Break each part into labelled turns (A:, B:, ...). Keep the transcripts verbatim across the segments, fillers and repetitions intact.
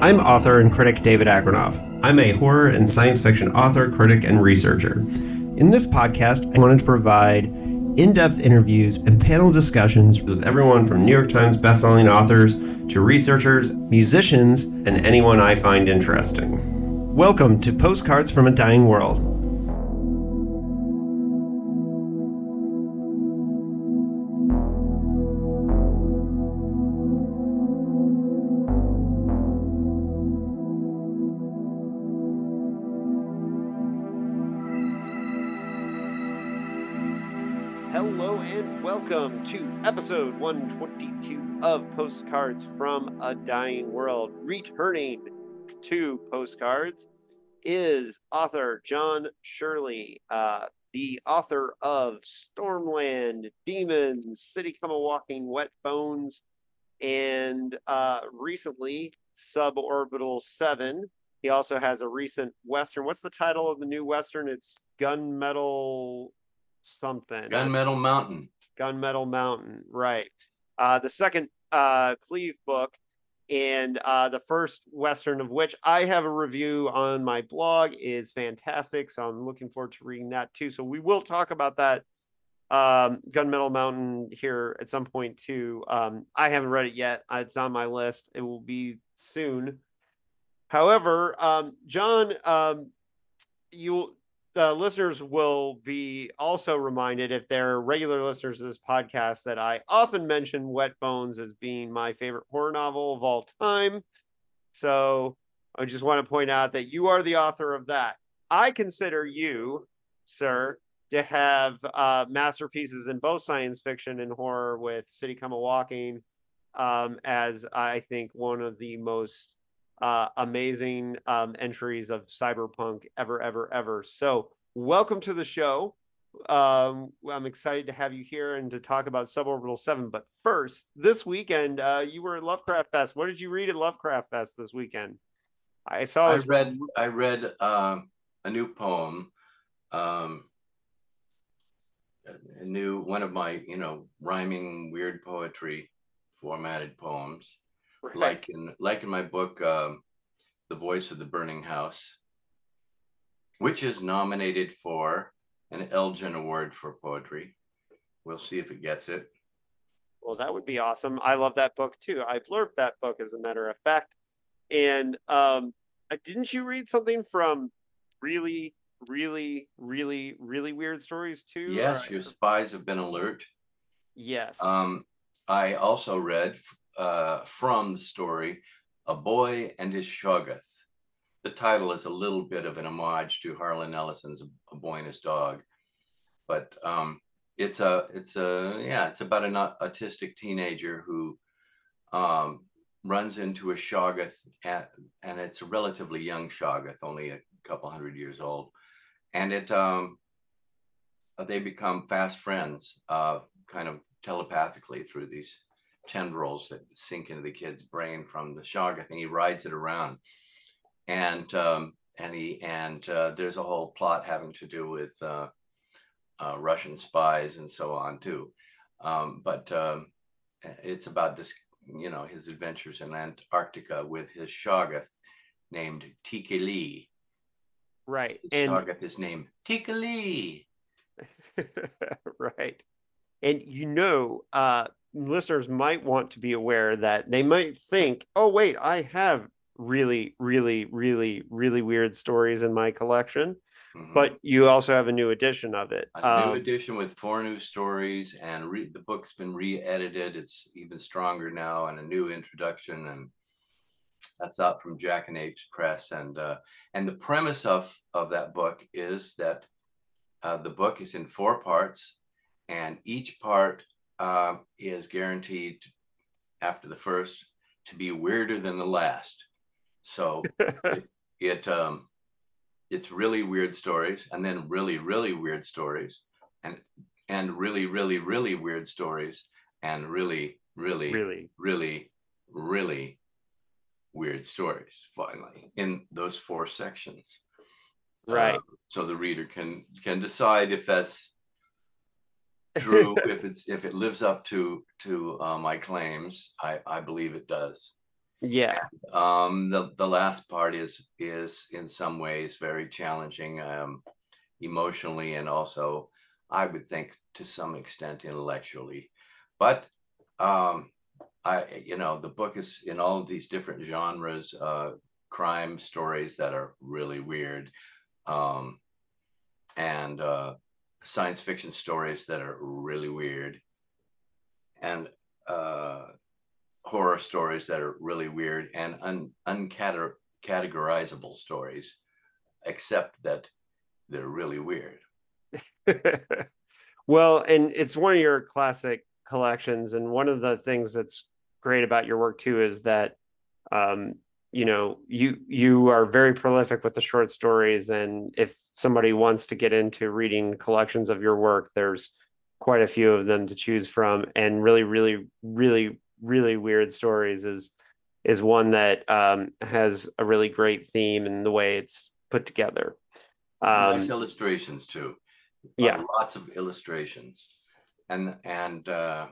A: I'm author and critic David Agronoff. I'm a horror and science fiction author, critic, and researcher. In this podcast, I wanted to provide in-depth interviews and panel discussions with everyone from New York Times bestselling authors to researchers, musicians, and anyone I find interesting. Welcome to Postcards from a Dying World. Hello and welcome to episode one twenty-two of Postcards from a Dying World. Returning to Postcards is author John Shirley, uh, the author of Stormland, Demons, City Come A-Walking, Wet Bones, and uh, recently Suborbital seven. He also has a recent Western. What's the title of the new Western? It's Gunmetal something.
B: Gunmetal Mountain.
A: Gunmetal Mountain, right. Uh, the second uh, Cleve book, and uh, the first Western of which I have a review on my blog, is fantastic. So I'm looking forward to reading that too. So we will talk about that um, Gunmetal Mountain here at some point too. Um, I haven't read it yet. It's on my list. It will be soon. However, um, John, um, you the listeners will be also reminded, if they're regular listeners to this podcast, that I often mention Wet Bones as being my favorite horror novel of all time. So I just want to point out that you are the author of that. I consider you, sir, to have uh, masterpieces in both science fiction and horror with City Come A-Walking um, as, I think, one of the most Uh, amazing um, entries of cyberpunk ever, ever, ever. So welcome to the show. Um, I'm excited to have you here and to talk about Suborbital seven. But first, this weekend, uh, you were at Lovecraft Fest. What did you read at Lovecraft Fest this weekend? I saw.
B: I read. I read um, a new poem, um, a new one of my, you know, rhyming weird poetry formatted poems. Right. Like in like in my book, um, The Voice of the Burning House, which is nominated for an Elgin Award for poetry. We'll see if it gets it.
A: Well, that would be awesome. I love that book too. I blurbed that book, as a matter of fact. And um, didn't you read something from really, really, really, really weird stories too?
B: Yes, Your Spies Have Been Alert.
A: Yes.
B: Um, I also read Uh, from the story, A Boy and His Shoggoth. The title is a little bit of an homage to Harlan Ellison's A Boy and His Dog, but um, it's a it's a yeah it's about an autistic teenager who um, runs into a shoggoth, at, and it's a relatively young shoggoth, only a couple hundred years old, and it um, they become fast friends, uh, kind of telepathically through these tendrils that sink into the kid's brain from the shoggoth, and he rides it around, and um, and he and uh, there's a whole plot having to do with uh, uh, Russian spies and so on too, um, but um, it's about this, you know, his adventures in Antarctica with his shoggoth named Tikeli.
A: Right,
B: his
A: and
B: shoggoth is named Tikeli.
A: Right, and you know, uh, listeners might want to be aware that they might think, oh, wait, I have really, really, really, really weird stories in my collection. Mm-hmm. But you also have a new edition of it.
B: A um, new edition with four new stories, and re- the book's been re-edited. It's even stronger now, and a new introduction, and that's out from Jack and Apes Press. And uh, and the premise of, of that book is that uh, the book is in four parts, and each part Uh, is guaranteed after the first to be weirder than the last. So it, it um, it's really weird stories, and then really, really weird stories, and and really, really, really weird stories, and really, really, really, really, really weird stories. Finally, in those four sections,
A: right?
B: Uh, so the reader can can decide if that's true, if it's if it lives up to to uh, my claims. I I believe it does.
A: Yeah.
B: Um, the the last part is is in some ways very challenging, um, emotionally, and also I would think to some extent intellectually. But um, I, you know, the book is in all of these different genres, uh, crime stories that are really weird, um, and uh, science fiction stories that are really weird, and uh, horror stories that are really weird, and un- uncategorizable stories, except that they're really weird.
A: Well, and it's one of your classic collections, and one of the things that's great about your work too is that um, you know, you you are very prolific with the short stories, and if somebody wants to get into reading collections of your work, there's quite a few of them to choose from, and really, really, really, really weird stories is is one that um, has a really great theme in the way it's put together.
B: Nice
A: Um,
B: illustrations too,
A: yeah.
B: uh, lots of illustrations, and and uh,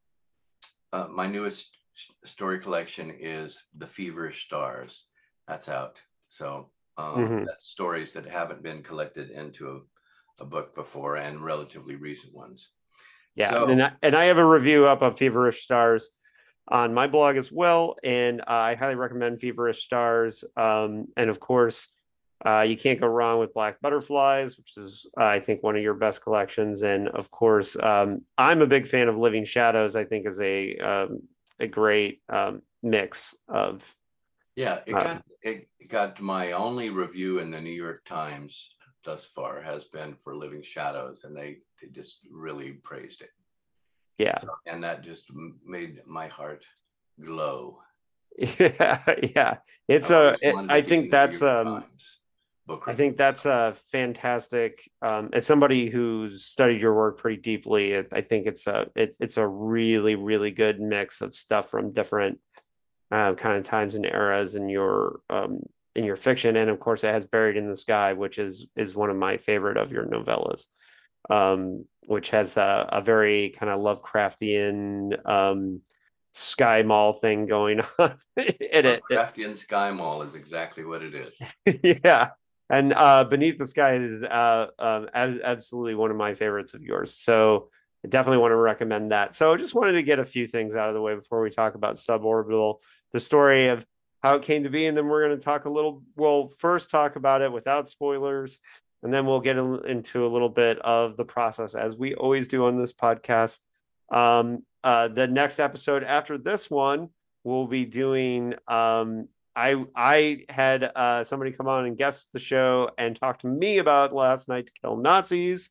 B: uh, my newest story collection is The Feverish Stars. That's out. So um,
A: Mm-hmm.
B: that's stories that haven't been collected into a, a book before, and relatively recent ones.
A: Yeah, and
B: So
A: I, and I have a review up of Feverish Stars on my blog as well, and uh, I highly recommend Feverish Stars. Um, and of course, uh, you can't go wrong with Black Butterflies, which is uh, I think one of your best collections. And of course, um, I'm a big fan of Living Shadows. I think is a um, a great um, mix of.
B: yeah, it
A: Um,
B: got it got my only review in the New York Times thus far has been for Living Shadows, and they, they just really praised it.
A: yeah,
B: So, and that just made my heart glow.
A: yeah, yeah. It's
B: I've always
A: a. It,
B: wanted to
A: I
B: be
A: think
B: in the New
A: that's
B: York
A: um
B: Times book
A: I
B: review.
A: think that's
B: So,
A: a fantastic. Um, as somebody who's studied your work pretty deeply, it, I think it's a it, it's a really really good mix of stuff from different uh, kind of times and eras in your um, in your fiction, and of course, it has Buried in the Sky, which is is one of my favorite of your novellas, um, which has a, a very kind of Lovecraftian um, sky mall thing going on in it. it
B: Lovecraftian Sky Mall is exactly what it is.
A: yeah. And uh, Beneath the Sky is uh, um, absolutely one of my favorites of yours. So I definitely want to recommend that. So I just wanted to get a few things out of the way before we talk about Suborbital, the story of how it came to be. And then we're going to talk a little, we'll first talk about it without spoilers. And then we'll get into a little bit of the process, as we always do on this podcast. Um, uh, the next episode after this one, we'll be doing um, I I had uh, somebody come on and guest the show and talk to me about Last Night to Kill Nazis.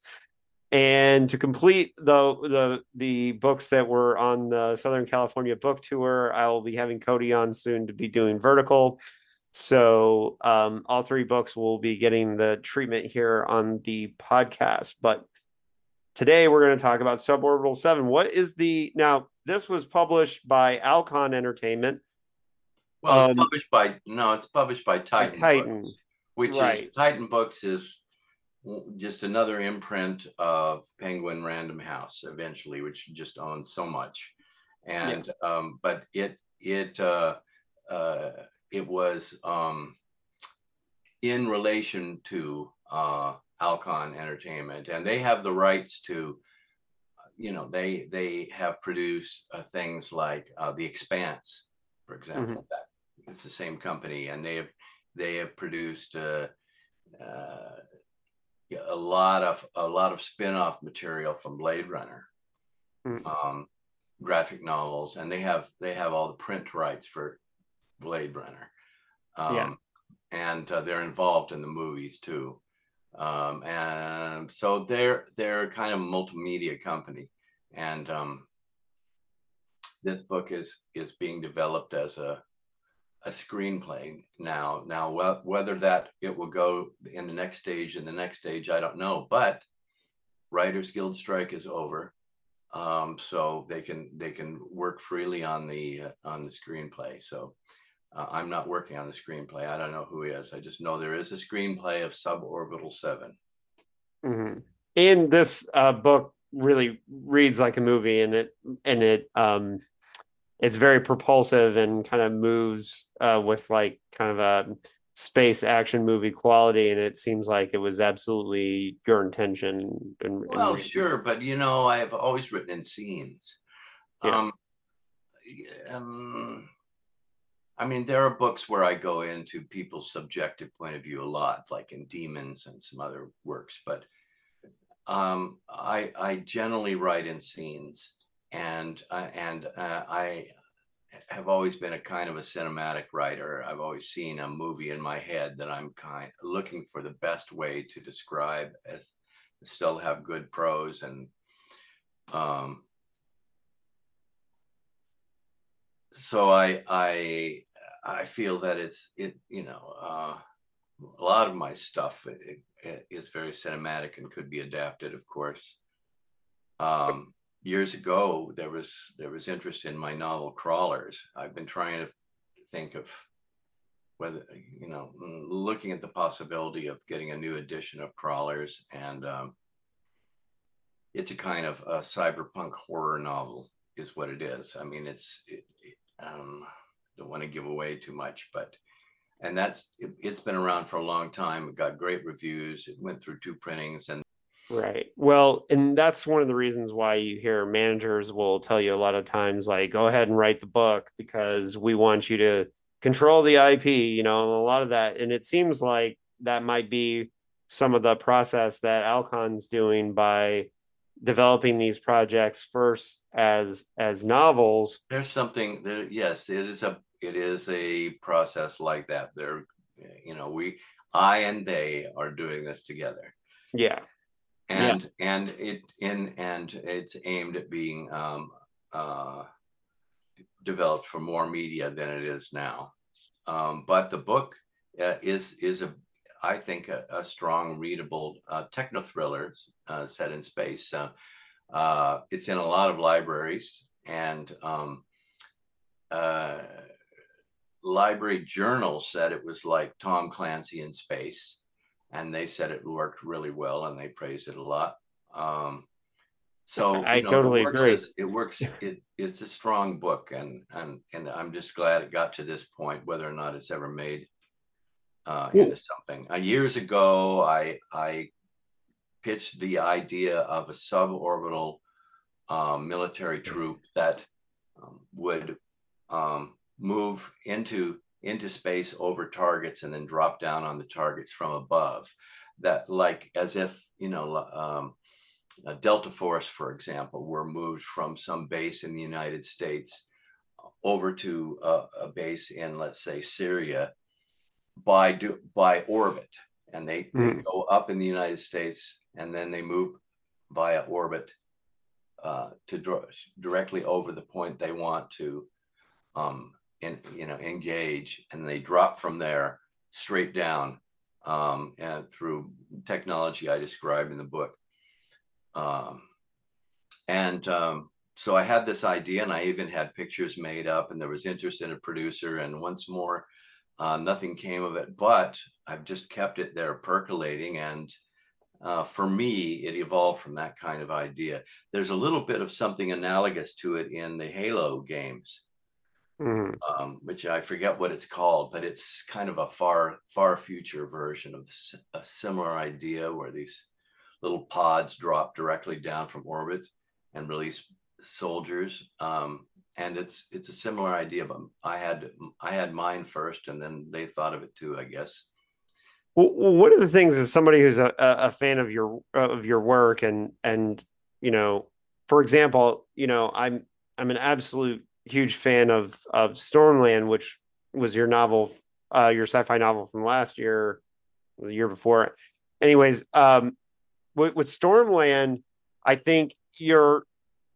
A: And to complete the the the books that were on the Southern California book tour, I will be having Cody on soon to be doing Vertical. So um, all three books will be getting the treatment here on the podcast. But today we're going to talk about Suborbital Seven. What is the now? This was published by Alcon Entertainment.
B: Well, it's
A: Um,
B: published by no, it's published by
A: by
B: Titan
A: Titan,
B: Books, which is
A: right?
B: Titan Books is just another imprint of Penguin Random House eventually, which just owns so much.
A: Yeah.
B: And um, but it it uh, uh, it was um, in relation to uh, Alcon Entertainment, and they have the rights to, you know, they they have produced uh, things like uh, The Expanse, for
A: Mm-hmm.
B: example. That it's the same company, and they have they have produced uh, uh, a lot of a lot of spin-off material from Blade Runner,
A: Mm-hmm.
B: um, graphic novels, and they have they have all the print rights for Blade Runner,
A: Yeah.
B: um, and uh, they're involved in the movies too. Um, and so they're they're kind of a multimedia company, and um, this book is is being developed as a a screenplay now. Now, wh- whether that it will go in the next stage, in the next stage, I don't know. But Writers Guild strike is over, um, so they can they can work freely on the uh, on the screenplay. So uh, I'm not working on the screenplay. I don't know who is. I just know there is a screenplay of Suborbital Seven.
A: Mm-hmm. And this uh, book really reads like a movie, and it and it um it's very propulsive and kind of moves uh, with like kind of a space action movie quality, and it seems like it was absolutely your intention in, in
B: Well,
A: reading.
B: sure, but you know, I've always written in scenes.
A: Yeah,
B: Um, um, I mean, there are books where I go into people's subjective point of view a lot, like in Demons and some other works, but um, I I generally write in scenes, and uh, and uh, I have always been a kind of a cinematic writer. I've always seen a movie in my head that I'm kind of looking for the best way to describe as still have good prose and um, so I I I feel that it's it you know uh, a lot of my stuff it, it is very cinematic and could be adapted, of course. Um, Years ago, there was there was interest in my novel Crawlers. I've been trying to think of whether you know looking at the possibility of getting a new edition of Crawlers, and um, it's a kind of a cyberpunk horror novel, is what it is. I mean, it's it, it, um, don't want to give away too much, but and that's it, it's been around for a long time. It got great reviews. It went through two printings, and
A: right. Well, and that's one of the reasons why you hear managers will tell you a lot of times, like, go ahead and write the book because we want you to control the I P, you know, and a lot of that. And it seems like that might be some of the process that Alcon's doing by developing these projects first as as novels.
B: there's something there. Yes, it is a it is a process like that. There, you know, we I and they are doing this together,
A: Yeah. Yeah.
B: and and it in and it's aimed at being um, uh, developed for more media than it is now. Um, but the book uh, is is a I think a, a strong, readable uh, techno thriller uh, set in space. Uh, uh, it's in a lot of libraries, and um, uh, library journals said it was like Tom Clancy in space, and they said it worked really well, and they praised it a lot. Um, so
A: I
B: you know, it
A: totally
B: works
A: agree.
B: as it works. It it's a strong book, and and and I'm just glad it got to this point, whether or not it's ever made uh, into
A: Ooh.
B: something. Uh, years ago, I I pitched the idea of a suborbital um, military troop that um, would um, move into into space over targets and then drop down on the targets from above. That like as if you know um, a Delta Force, for example, were moved from some base in the United States over to a, a base in, let's say, Syria by do, by orbit, and they they
A: Mm.
B: go up in the United States and then they move via orbit uh, to draw directly over the point they want to um, in, you know engage, and they drop from there straight down um, and through technology I describe in the book. Um, and um, so I had this idea, and I even had pictures made up, and there was interest in a producer. And once more, uh, nothing came of it, but I've just kept it there percolating. And uh, for me, it evolved from that kind of idea. There's a little bit of something analogous to it in the Halo games,
A: Mm.
B: um, which I forget what it's called, but it's kind of a far, far future version of a similar idea where these little pods drop directly down from orbit and release soldiers. Um, and it's it's a similar idea, but I had I had mine first, and then they thought of it too, I guess.
A: Well, one of the things is somebody who's a, a fan of your of your work and and you know, for example, you know, I'm I'm an absolute huge fan of of Stormland, which was your novel, uh, your sci-fi novel from last year, the year before. Anyways, um, with, with Stormland, I think you're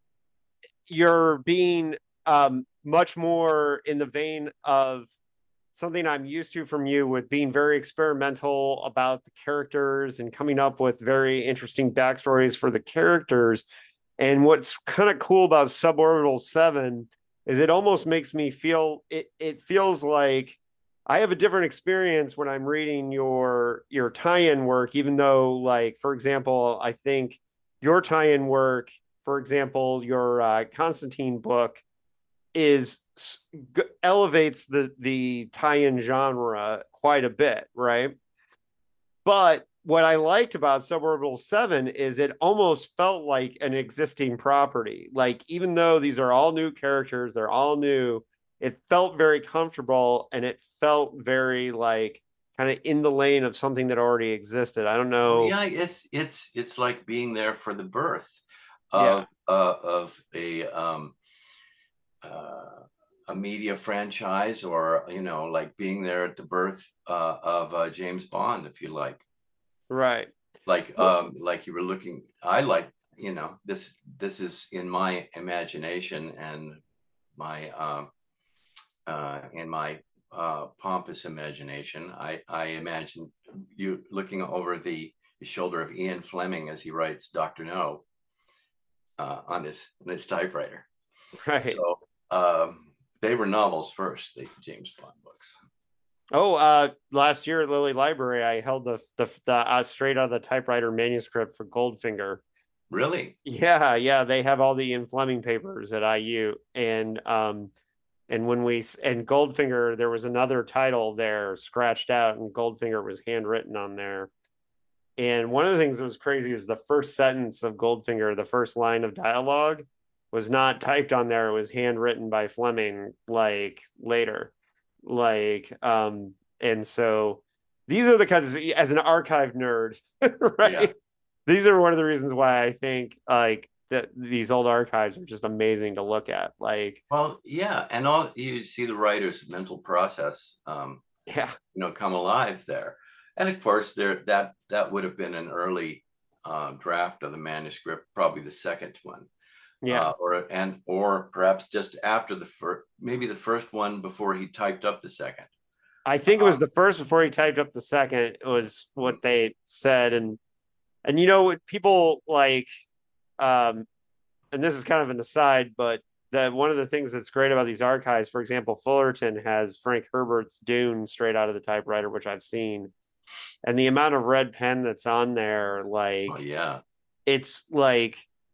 A: you're being um much more in the vein of something I'm used to from you with being very experimental about the characters and coming up with very interesting backstories for the characters. And what's kind of cool about Suborbital seven is it almost makes me feel it it feels like I have a different experience when I'm reading your your tie-in work, even though, like, for example, I think your tie-in work, for example, your uh, Constantine book, is elevates the the tie-in genre quite a bit, right? But what I liked about Suborbital seven is it almost felt like an existing property. Like, even though these are all new characters, they're all new, it felt very comfortable and it felt very like kind of in the lane of something that already existed. I don't
B: Oh
A: know.
B: yeah, it's it's it's like being there for the birth
A: Yeah.
B: of uh, of a um, uh, a media franchise, or you know, like being there at the birth uh, of uh, James Bond, if you like.
A: Right.
B: Like um, like you were looking. I like, you know, this this is in my imagination and my um, uh, in my uh, pompous imagination. I I imagine you looking over the shoulder of Ian Fleming as he writes Doctor No uh, on his on his typewriter.
A: Right.
B: So um, they were novels first, the James Bond books.
A: Oh, uh, last year at Lilly Library, I held the the, the uh, straight out of the typewriter manuscript for Goldfinger.
B: Really?
A: Yeah, yeah, they have all the Ian Fleming papers at I U, and um, and when we and Goldfinger, there was another title there scratched out, and Goldfinger was handwritten on there. And one of the things that was crazy was the first sentence of Goldfinger, the first line of dialogue, was not typed on there; it was handwritten by Fleming, like later. Like um and so these are the kinds of, as an archive nerd,
B: Yeah.
A: right, these are one of the reasons why I think like that these old archives are just amazing to look at, like.
B: Well, yeah, and all you see the writer's mental process, um,
A: Yeah.
B: you know, come alive there. And of course, there that that would have been an early uh, draft of the manuscript, probably the second one,
A: Yeah,
B: uh, or and or perhaps just after the first, maybe the first one before he typed up the second.
A: I think it
B: Uh,
A: was the first before he typed up the second was what they said. And and you know, people like, um and this is kind of an aside, but that one of the things that's great about these archives, for example, Fullerton has Frank Herbert's Dune straight out of the typewriter, which I've seen, and the amount of red pen that's on there,
B: oh
A: like,
B: yeah,
A: it's like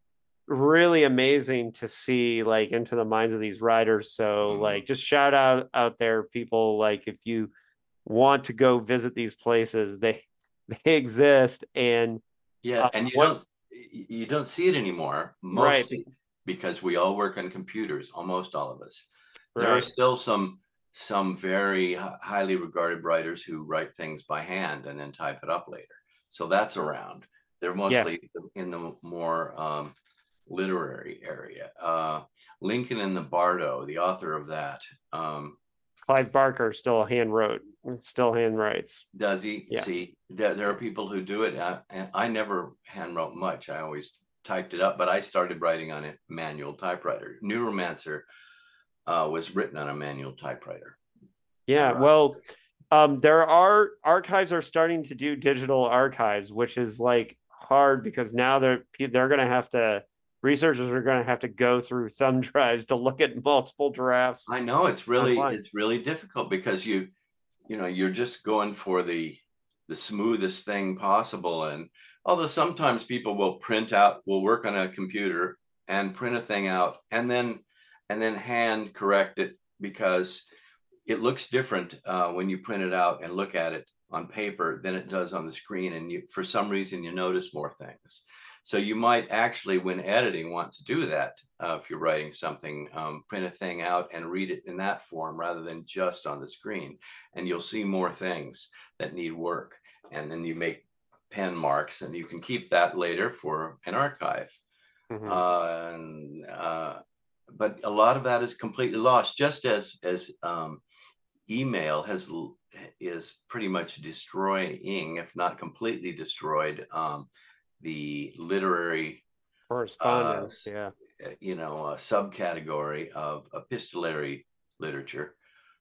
A: really amazing to see like into the minds of these writers. So
B: mm-hmm.
A: like, just shout out out there, people, like, if you want to go visit these places, they they exist. And
B: Yeah,
A: uh,
B: and you
A: what
B: don't you don't see it anymore,
A: right,
B: mostly because we all work on computers, almost all of us. There are
A: right,
B: still some some very highly regarded writers who write things by hand and then type it up later. So that's around. They're
A: yeah,
B: mostly in the more um, literary area. Uh, Lincoln in the Bardo, the author of that, um,
A: Clive Barker still hand wrote, still hand writes.
B: does he?
A: Yeah.
B: See, there, there are people who do it, uh, and I never hand wrote much. I always typed it up, but I started writing on a manual typewriter. Neuromancer uh, was written on a manual typewriter.
A: Yeah, well, um, there are archives are starting to do digital archives, which is like hard because now they're they're going to have to researchers are going to have to go through thumb drives to look at multiple drafts
B: I know it's really
A: online.
B: it's really difficult because you you know you're just going for the the smoothest thing possible. And although sometimes people will print out, will work on a computer and print a thing out and then and then hand correct it because it looks different uh, when you print it out and look at it on paper than it does on the screen. And you, for some reason, you notice more things. So you might actually, when editing, want to do that uh, if you're writing something, um, print a thing out and read it in that form rather than just on the screen. And you'll see more things that need work. And then you make pen marks, and you can keep that later for an archive.
A: Mm-hmm.
B: Uh, and, uh, but a lot of that is completely lost, just as as um, email has is pretty much destroying, if not completely destroyed, um, the literary, uh,
A: Correspondence, yeah,
B: you know, a subcategory of epistolary literature,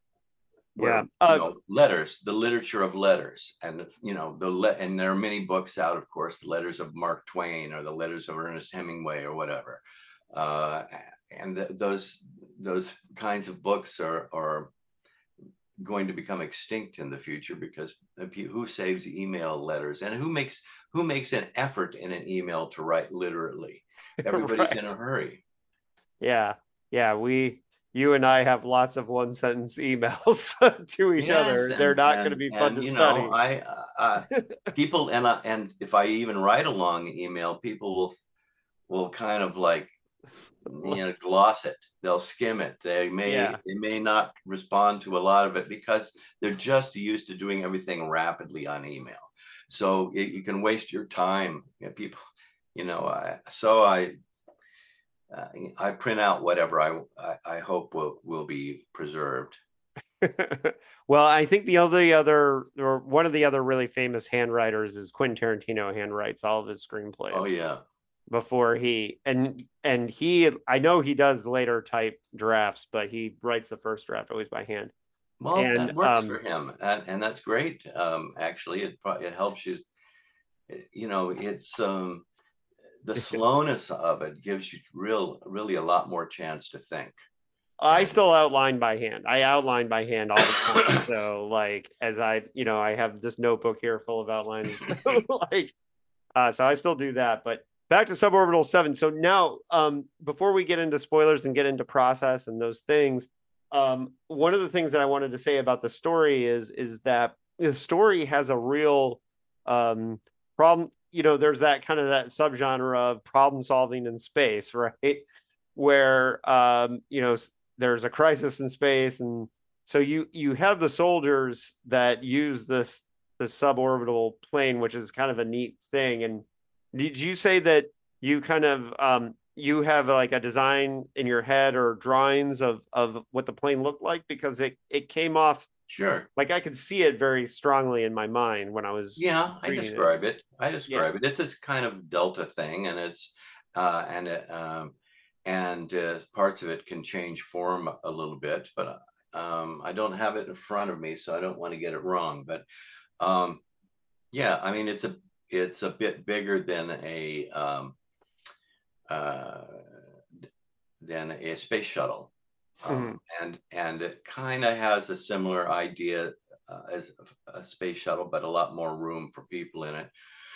A: yeah.
B: where you
A: Uh,
B: know letters, the literature of letters, and you know the le- and there are many books out, of course, the letters of Mark Twain or the letters of Ernest Hemingway or whatever, uh, and th- those those kinds of books are are going to become extinct in the future because who saves email letters, and who makes who makes an effort in an email to write literally? Everybody's in a
A: right.
B: hurry.
A: Yeah, yeah. We you and I have lots of one sentence emails to each
B: Yes,
A: other. They're
B: and
A: not going to
B: and
A: be fun
B: and
A: to
B: you know,
A: study.
B: I uh, uh, people and I, and if I even write a long email, people will will kind of like, you know, gloss it. They'll skim it. They may
A: Yeah.
B: they may not respond to a lot of it because they're just used to doing everything rapidly on email. So it, you can waste your time. You know, people, you know, I, so I uh, I print out whatever I, I I hope will will be preserved.
A: Well, I think the other other or one of the other really famous handwriters is Quentin Tarantino handwrites all of his
B: Oh
A: screenplays
B: yeah.
A: before he and and he I know he does later type drafts, but he writes the first draft always by hand.
B: Well,
A: And
B: that works
A: um
B: for him, and, and that's great. Um, actually, it it helps you. You know, it's um, the slowness of it gives you real, really a lot more chance to think.
A: I
B: And
A: still outline by hand. I outline by hand all the time. So like as I, you know, I have this notebook here full of outlines. like uh so I still do that. But back to suborbital seven. So now um before we get into spoilers and get into process and those things, um one of the things that I wanted to say about the story is is that the story has a real um problem. You know, there's that kind of that subgenre of problem solving in space, right? Where um, you know, there's a crisis in space, and so you you have the soldiers that use this the suborbital plane, which is kind of a neat thing. And did you say that you kind of um, you have like a design in your head or drawings of of what the plane looked like because it it came off
B: sure,
A: like I could see it very strongly in my mind when I was
B: yeah, I
A: reading it.
B: describe it. I
A: Yeah.
B: describe it. It's this kind of delta thing, and it's uh, and it, um, and uh, parts of it can change form a little bit, but um, I don't have it in front of me, so I don't want to get it wrong. But um, yeah, I mean, it's a it's a bit bigger than a um, uh, than a space shuttle,
A: Mm-hmm.
B: um, and and it kind of has a similar idea uh, as a space shuttle, but a lot more room for people in it.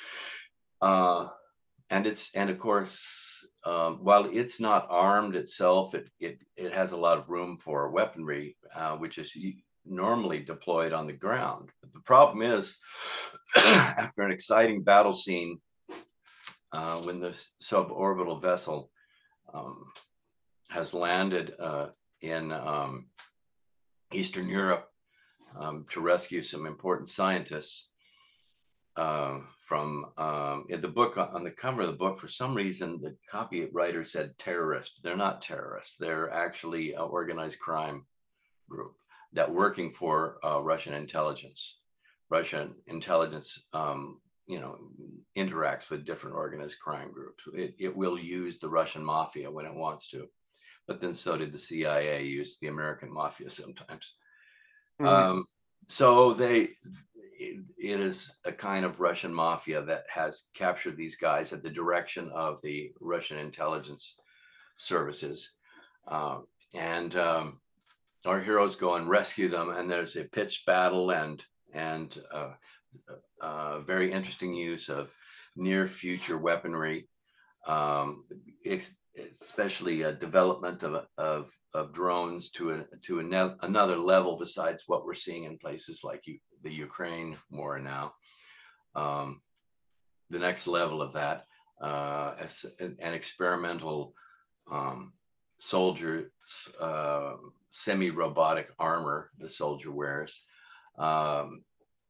B: Uh, and it's and of course, um, while it's not armed itself, it it it has a lot of room for weaponry, uh, which is normally deployed on the ground. But the problem is, after an exciting battle scene, uh, when the suborbital vessel um, has landed uh, in um, Eastern Europe um, to rescue some important scientists uh, from um, in the book on the cover of the book. For some reason, the copywriter said terrorists. They're not terrorists. They're actually an organized crime group that working for uh, Russian intelligence. Russian intelligence, um, you know, interacts with different organized crime groups. It, it will use the Russian mafia when it wants to, but then so did the C I A use the American mafia sometimes.
A: Mm-hmm.
B: Um, so they, it, it is a kind of Russian mafia that has captured these guys at the direction of the Russian intelligence services, uh, and um, our heroes go and rescue them. And there's a pitched battle and and uh, uh, very interesting use of near future weaponry, um, especially a development of, of, of drones to a, to a another level besides what we're seeing in places like U the Ukraine war now. Um, the next level of that, uh, an experimental um, soldier, uh, semi-robotic armor the soldier wears, um,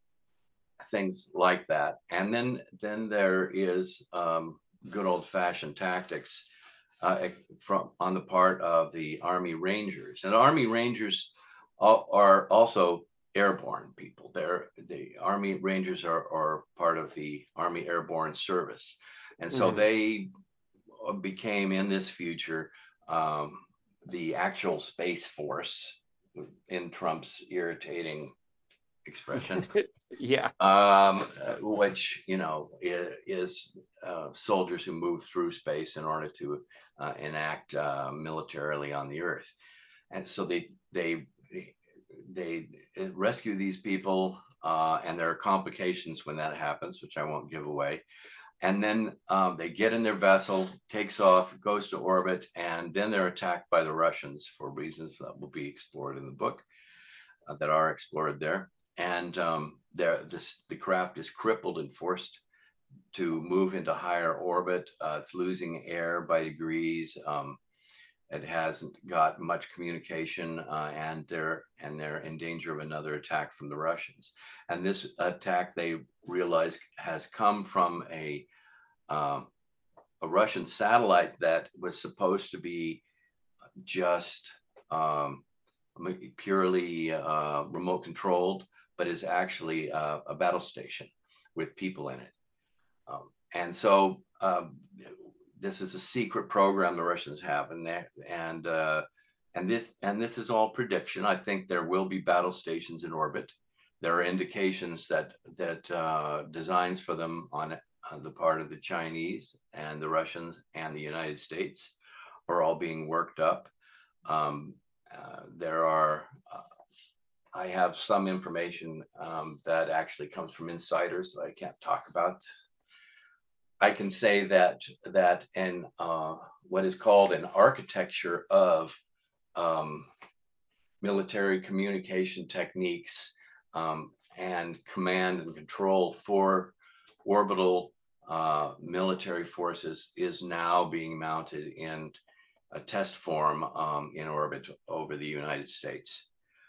B: things like that. And then then there is um, good old-fashioned tactics uh, from on the part of the Army Rangers. And Army Rangers are also airborne people. They're the Army Rangers are, are part of the Army Airborne Service, and so
A: Mm-hmm.
B: they became in this future um, the actual space force, in Trump's irritating expression,
A: Yeah.
B: um, which, you know, is, is uh, soldiers who move through space in order to uh, enact uh, militarily on the Earth. And so they they they, they rescue these people, uh, and there are complications when that happens, which I won't give away. and then um, they get in their vessel, takes off, goes to orbit, and then they're attacked by the Russians for reasons that will be explored in the book, uh, that are explored there. And um, this, the craft is crippled and forced to move into higher orbit. Uh, it's losing air by degrees. Um, it hasn't got much communication, uh, and they're and they're in danger of another attack from the Russians. And this attack, they realize, has come from a uh, a Russian satellite that was supposed to be just um, purely uh, remote controlled, but is actually uh, a battle station with people in it. Um, and so um, this is a secret program the Russians have, and and uh, and this and this is all prediction. I think there will be battle stations in orbit. There are indications that that uh, designs for them on uh, the part of the Chinese and the Russians and the United States are all being worked up. Um, uh, there are. Uh, I have some information um, that actually comes from insiders that I can't talk about. I can say that that in uh, what is called an architecture of um, military communication techniques um, and command and control for orbital uh, military forces is now being mounted in a test form um, in orbit over the United States.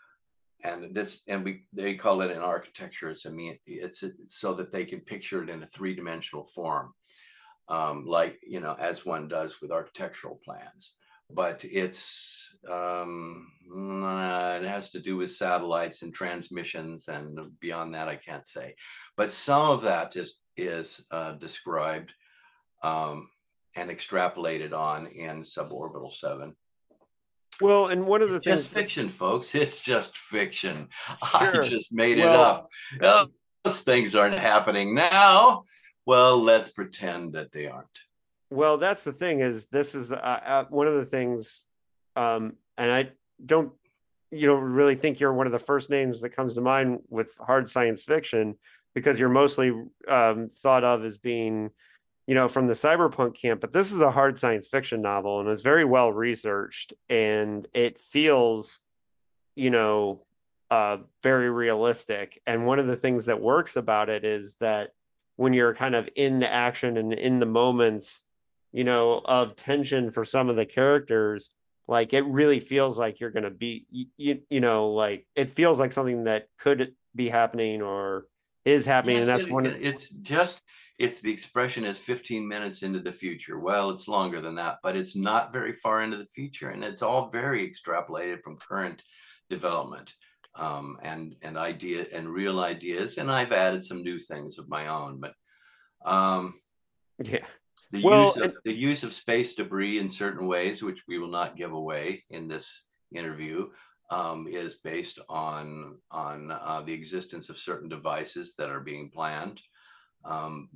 B: And this, and we, they call it an architecture. It's a mean, it's a, so that they can picture it in a three-dimensional form, um, like, you know, as one does with architectural plans. But it's, um, uh, it has to do with satellites and transmissions, and beyond that, I can't say. But some of that is, is uh, described um, and extrapolated on in Suborbital seven.
A: Well, and one of
B: it's
A: the things,
B: just fiction, that... folks. It's just fiction.
A: Sure.
B: I just made
A: well,
B: it up. Those things aren't happening now. Well, let's pretend that they aren't.
A: Well, that's the thing is this is uh, uh, one of the things, um, and I don't, you don't really think you're one of the first names that comes to mind with hard science fiction, because you're mostly um, thought of as being, you know, from the cyberpunk camp. But this is a hard science fiction novel, and it's very well researched, and it feels, you know, uh, very realistic. And one of the things that works about it is that when you're kind of in the action and in the moments, you know, of tension for some of the characters, like it really feels like you're going to be, you, you know, like it feels like something that could be happening or is happening.
B: Yes,
A: and that's
B: it,
A: one of,
B: it's just, if the expression is fifteen minutes into the future. Well, it's longer than that, but it's not very far into the future. And it's all very extrapolated from current development um, and, and idea and real ideas. And I've added some new things of my own, but um,
A: yeah.
B: The,
A: well,
B: use of, the use of space debris in certain ways, which we will not give away in this interview, um, is based on on uh, the existence of certain devices that are being planned. Um,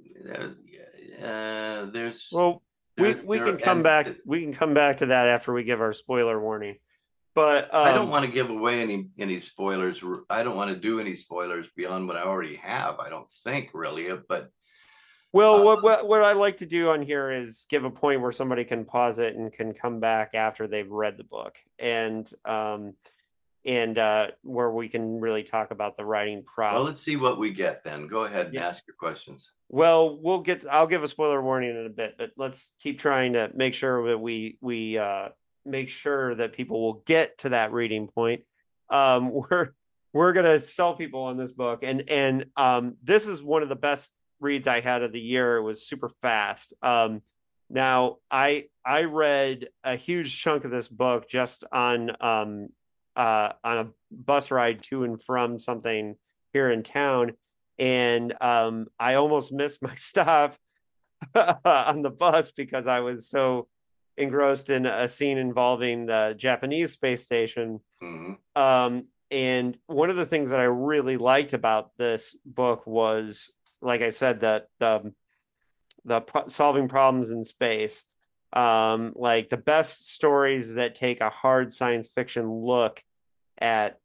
B: uh, there's
A: well,
B: there's,
A: we we
B: there,
A: can come
B: and,
A: back. We can come back to that after we give our spoiler warning. But um,
B: I don't want to give away any any spoilers. I don't want to do any spoilers beyond what I already have. I don't think really, but.
A: Well, uh, what, what what I like to do on here is give a point where somebody can pause it and can come back after they've read the book, and um, and uh, where we can really talk about the writing process.
B: Well, let's see what we get then. Go ahead and yeah. ask your questions.
A: Well, we'll get. I'll give a spoiler warning in a bit, but let's keep trying to make sure that we we uh, make sure that people will get to that reading point. Um, we're we're gonna sell people on this book, and and um, this is one of the best reads I had of the year. It was super fast. Um, now I I read a huge chunk of this book just on um, uh, on a bus ride to and from something here in town, and um, I almost missed my stop on the bus because I was so engrossed in a scene involving the Japanese space station.
B: Mm-hmm.
A: Um, and one of the things that I really liked about this book was, like I said, that the the pro- solving problems in space, um, like the best stories that take a hard science fiction look at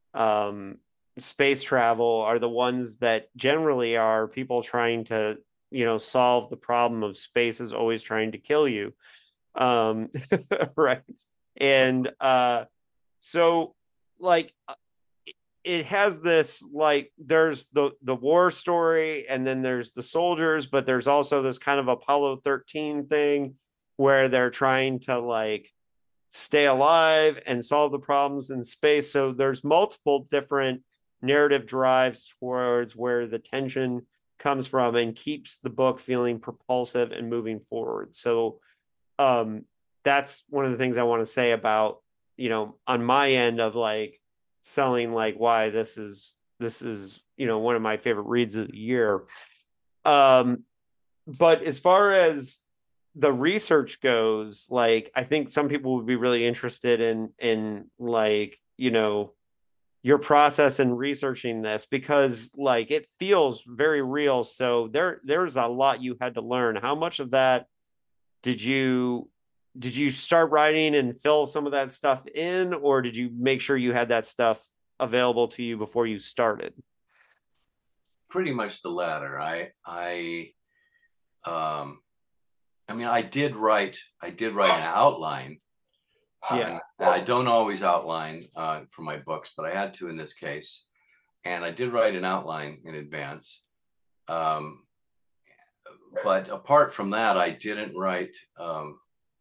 A: um, space travel are the ones that generally are people trying to, you know, solve the problem of space is always trying to kill you. Um, right. And uh, so like it has this like there's the the war story and then there's the soldiers, but there's also this kind of Apollo thirteen thing where they're trying to like stay alive and solve the problems in space. So there's multiple different narrative drives towards where the tension comes from and keeps the book feeling propulsive and moving forward. So um that's one of the things I want to say about, you know, on my end of like selling like why this is this is, you know, one of my favorite reads of the year. Um but as far as the research goes, like I think some people would be really interested in in like, you know, your process in researching this because like it feels very real. So there there's a lot you had to learn. How much of that did you did you start writing and fill some of that stuff in, or did you make sure you had that stuff available to you before you started?
B: Pretty much the latter. I I um I mean I did write I did write an outline.
A: Yeah.
B: Uh, I don't always outline uh, for my books, but I had to in this case. And I did write an outline in advance. Um, but apart from that, I didn't write, um,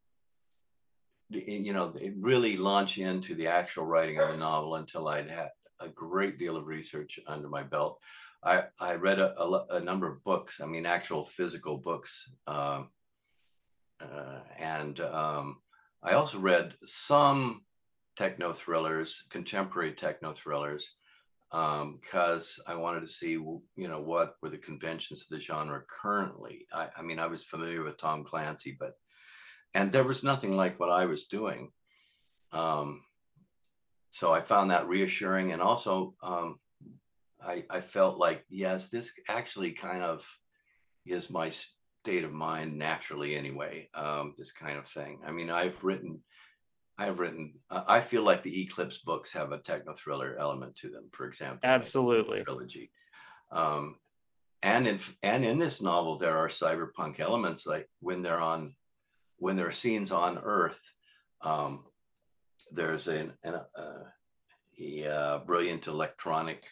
B: you know, really launch into the actual writing of the novel until I'd had a great deal of research under my belt. I, I read a, a, a number of books, I mean, actual physical books. Um, uh, and um, I also read some techno thrillers, contemporary techno thrillers, because um, I wanted to see, you know, what were the conventions of the genre currently. I, I mean, I was familiar with Tom Clancy, but, and there was nothing like what I was doing. Um, so I found that reassuring. And also, um, I, I felt like, yes, this actually kind of is my state of mind naturally anyway, um, this kind of thing. I mean, I've written I've written, uh, I feel like the Eclipse books have a techno thriller element to them, for example, like the
A: Absolutely.
B: trilogy. Um, and in and in this novel, there are cyberpunk elements, like when they're on, when there are scenes on Earth. Um, there's an, an uh, a, uh, brilliant electronic,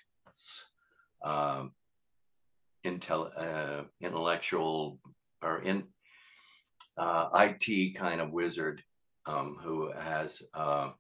B: um, intel, uh, intellectual or in uh, I T kind of wizard, um, who has uh,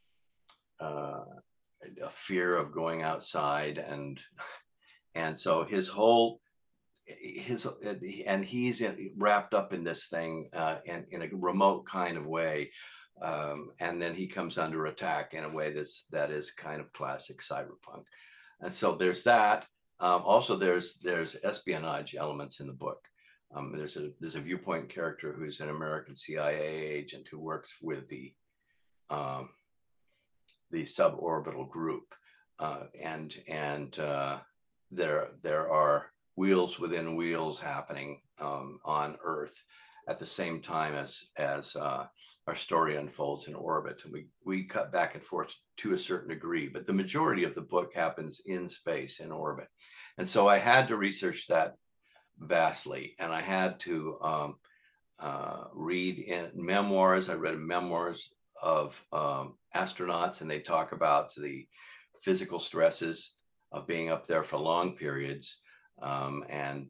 B: uh, a fear of going outside, and and so his whole his and he's in, wrapped up in this thing uh, in, in a remote kind of way, um, and then he comes under attack in a way that's that is kind of classic cyberpunk. And so there's that. Um, also there's there's espionage elements in the book. Um, there's a there's a viewpoint character who's an American C I A agent who works with the um, the suborbital group, uh, and and uh, there there are wheels within wheels happening um, on Earth at the same time as as uh, our story unfolds in orbit. And we we cut back and forth to a certain degree, but the majority of the book happens in space, in orbit. And so I had to research that vastly, and I had to um, uh, read in memoirs. I read memoirs of um, astronauts, and they talk about the physical stresses of being up there for long periods, um, and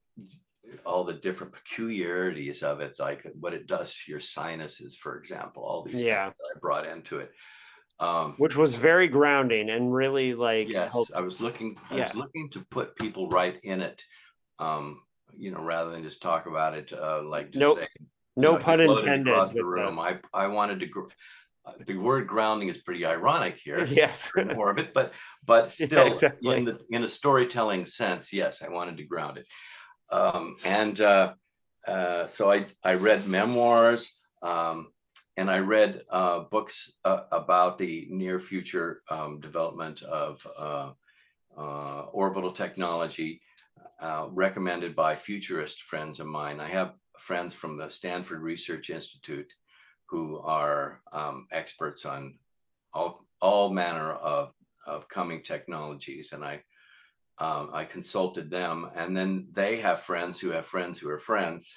B: all the different peculiarities of it, like what it does to your sinuses, for example, all these things
A: Yeah.
B: that I brought into it. Um,
A: Which was very grounding and really like
B: yes,
A: helped.
B: I was looking, I
A: Yeah.
B: was looking to put people right in it, um, you know, rather than just talk about it, uh, like just
A: Nope.
B: say, you
A: No
B: know, he
A: pun
B: floated
A: intended
B: across the
A: with the
B: room. I, I wanted to, gr- uh, the word grounding is pretty ironic here.
A: yes.
B: In orbit, but, but
A: Yeah,
B: still in
A: exactly.
B: the, in a storytelling sense, yes, I wanted to ground it. Um, and uh, uh, so I, I read memoirs, um, and I read uh, books uh, about the near future um, development of uh, uh, orbital technology, uh, recommended by futurist friends of mine. I have friends from the Stanford Research Institute who are um, experts on all, all manner of, of coming technologies. And I, um, I consulted them, and then they have friends who have friends who are friends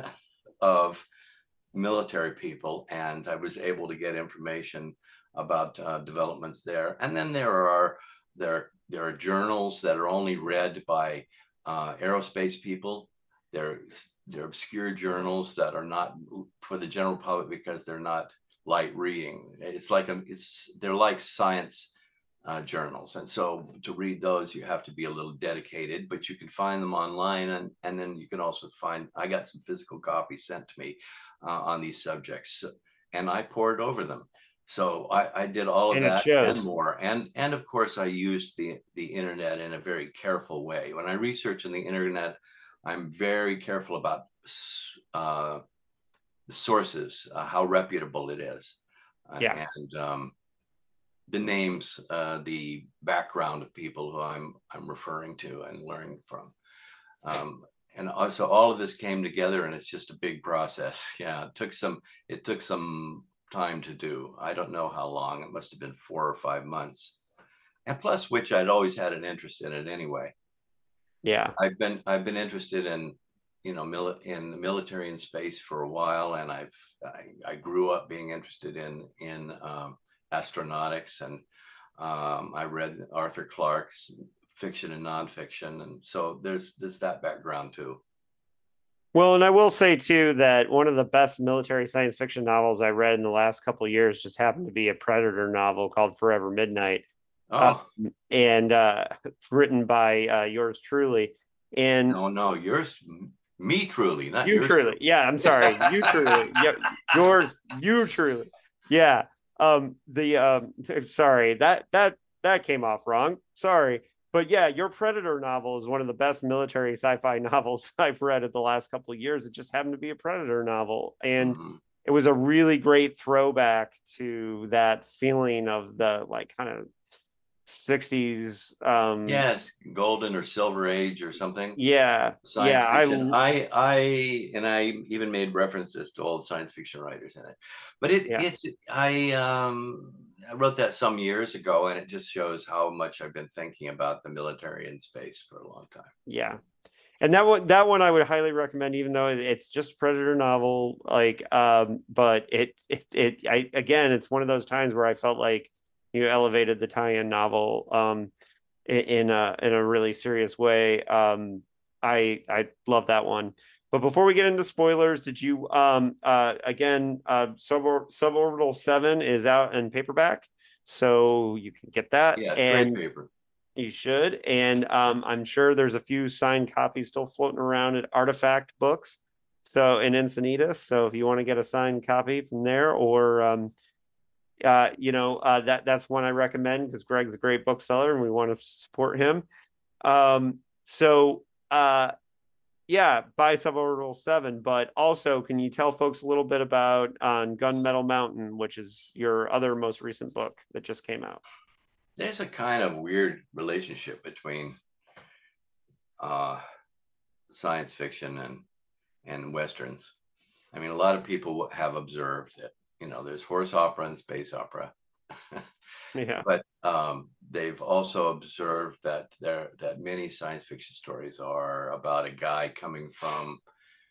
B: of military people, and I was able to get information about uh, developments there. And then there are there there are journals that are only read by uh, aerospace people. They're they're obscure journals that are not for the general public because they're not light reading. It's like a it's they're like science uh, journals, and so to read those you have to be a little dedicated. But you can find them online, and and then you can also find. I got some physical copies sent to me uh, on these subjects, and I pored over them. So I, I did all of
A: And it
B: that and
A: shows.
B: more, and and of course I used the the internet in a very careful way. When I research on the internet, I'm very careful about uh, the sources, uh, how reputable it is, uh,
A: Yeah.
B: and um, the names, uh, the background of people who I'm I'm referring to and learning from. Um, and also all of this came together, and it's just a big process. Yeah, it took some it took some time to do. I don't know how long. It must have been four or five months. And plus, which I'd always had an interest in it anyway.
A: Yeah.
B: I've been I've been interested in you know mili- in the military and space for a while, and I've I, I grew up being interested in in um, astronautics, and um, I read Arthur Clarke's fiction and nonfiction, and so there's there's that background too.
A: Well, and I will say too that one of the best military science fiction novels I read in the last couple of years just happened to be a Predator novel called Forever Midnight, uh,
B: Oh
A: and uh, written by uh, yours truly. And
B: no, no, yours, me truly, not
A: you
B: yours
A: truly,
B: truly.
A: yeah, I'm sorry, you truly, yeah, yours, you truly, yeah. Um, the um, sorry that that that came off wrong. Sorry, but yeah, your Predator novel is one of the best military sci-fi novels I've read in the last couple of years. It just happened to be a Predator novel, and
B: Mm-hmm.
A: it was a really great throwback to that feeling of the like kind of sixties. Um,
B: Yes, golden or silver age or something.
A: yeah, yeah,
B: Science
A: I
B: fiction. I I and I even made references to old science fiction writers in it. But it
A: yeah.
B: it's I um I wrote that some years ago, and it just shows how much I've been thinking about the military and space for a long time.
A: Yeah. And that one that one I would highly recommend, even though it's just a Predator novel. Like, um, but it it it I again, it's one of those times where I felt like you elevated the tie-in novel um in a in a really serious way. Um, I I love that one. But before we get into spoilers, did you um uh again uh Subor- Suborbital Seven is out in paperback, so you can get that,
B: Yeah, trade
A: and
B: paper.
A: you should. And um, I'm sure there's a few signed copies still floating around at Artifact Books. So in Encinitas. So if you want to get a signed copy from there, or um, uh, you know, uh, that that's one I recommend because Greg's a great bookseller and we want to support him. Um, so uh, yeah, buy Suborbital Seven. But also, can you tell folks a little bit about on Gunmetal Mountain, which is your other most recent book that just came out?
B: There's a kind of weird relationship between uh, science fiction and and westerns. I mean, a lot of people have observed that you know there's horse opera and space opera.
A: Yeah,
B: But um, they've also observed that there that many science fiction stories are about a guy coming from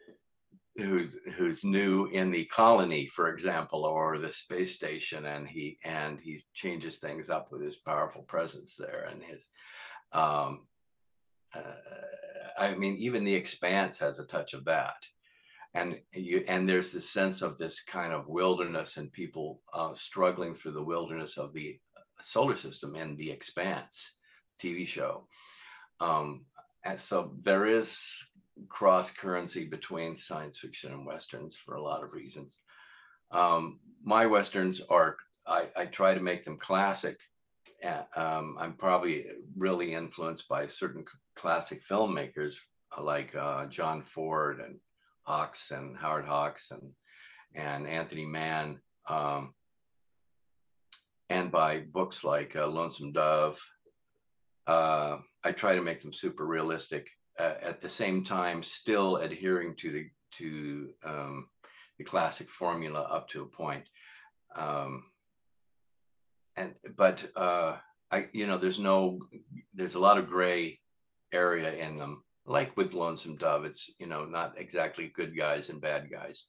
B: who's who's new in the colony, for example, or the space station, and he and he changes things up with his powerful presence there and his. Um, uh, I mean, even The Expanse has a touch of that, and you and there's this sense of this kind of wilderness and people uh, struggling through the wilderness of the solar system in The Expanse T V show. Um, and so there is cross currency between science fiction and westerns for a lot of reasons. Um, my westerns are I, I try to make them classic. Uh, um, I'm probably really influenced by certain classic filmmakers like uh, John Ford and Hawks and Howard Hawks and and Anthony Mann, um, and by books like uh, Lonesome Dove. Uh, I try to make them super realistic, uh, at the same time still adhering to the to um, the classic formula up to a point. Um, and but uh, I you know there's no there's a lot of gray area in them. Like with Lonesome Dove, it's, you know, not exactly good guys and bad guys.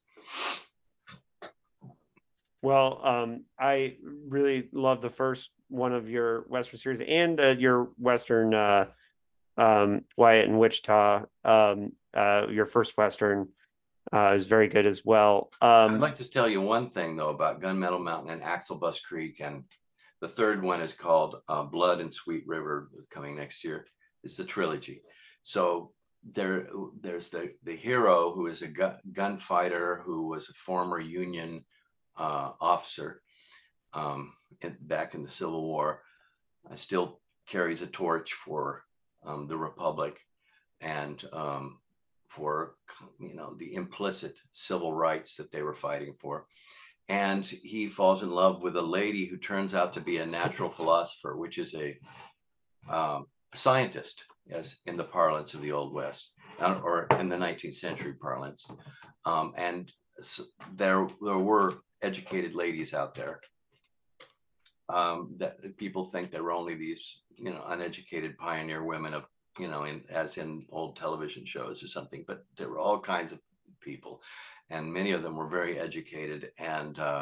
A: Well, um, I really love the first one of your Western series and uh, your Western uh, um, Wyatt and Wichita. Um, uh, your first Western uh, is very good as well. Um,
B: I'd like to tell you one thing though about Gunmetal Mountain and Axel Bus Creek, and the third one is called uh, Blood and Sweet River, coming next year. It's a trilogy. So there, there's the the hero who is a gu gunfighter who was a former Union uh, officer um, in, back in the Civil War. I still carries a torch for um, the Republic and um, for, you know, the implicit civil rights that they were fighting for. And he falls in love with a lady who turns out to be a natural philosopher, which is a um, scientist, as in the parlance of the Old West, or in the nineteenth century parlance. Um, and so there, there were educated ladies out there um, that people think there were only these, you know, uneducated pioneer women of, you know, in as in old television shows or something, but there were all kinds of people, and many of them were very educated. And uh,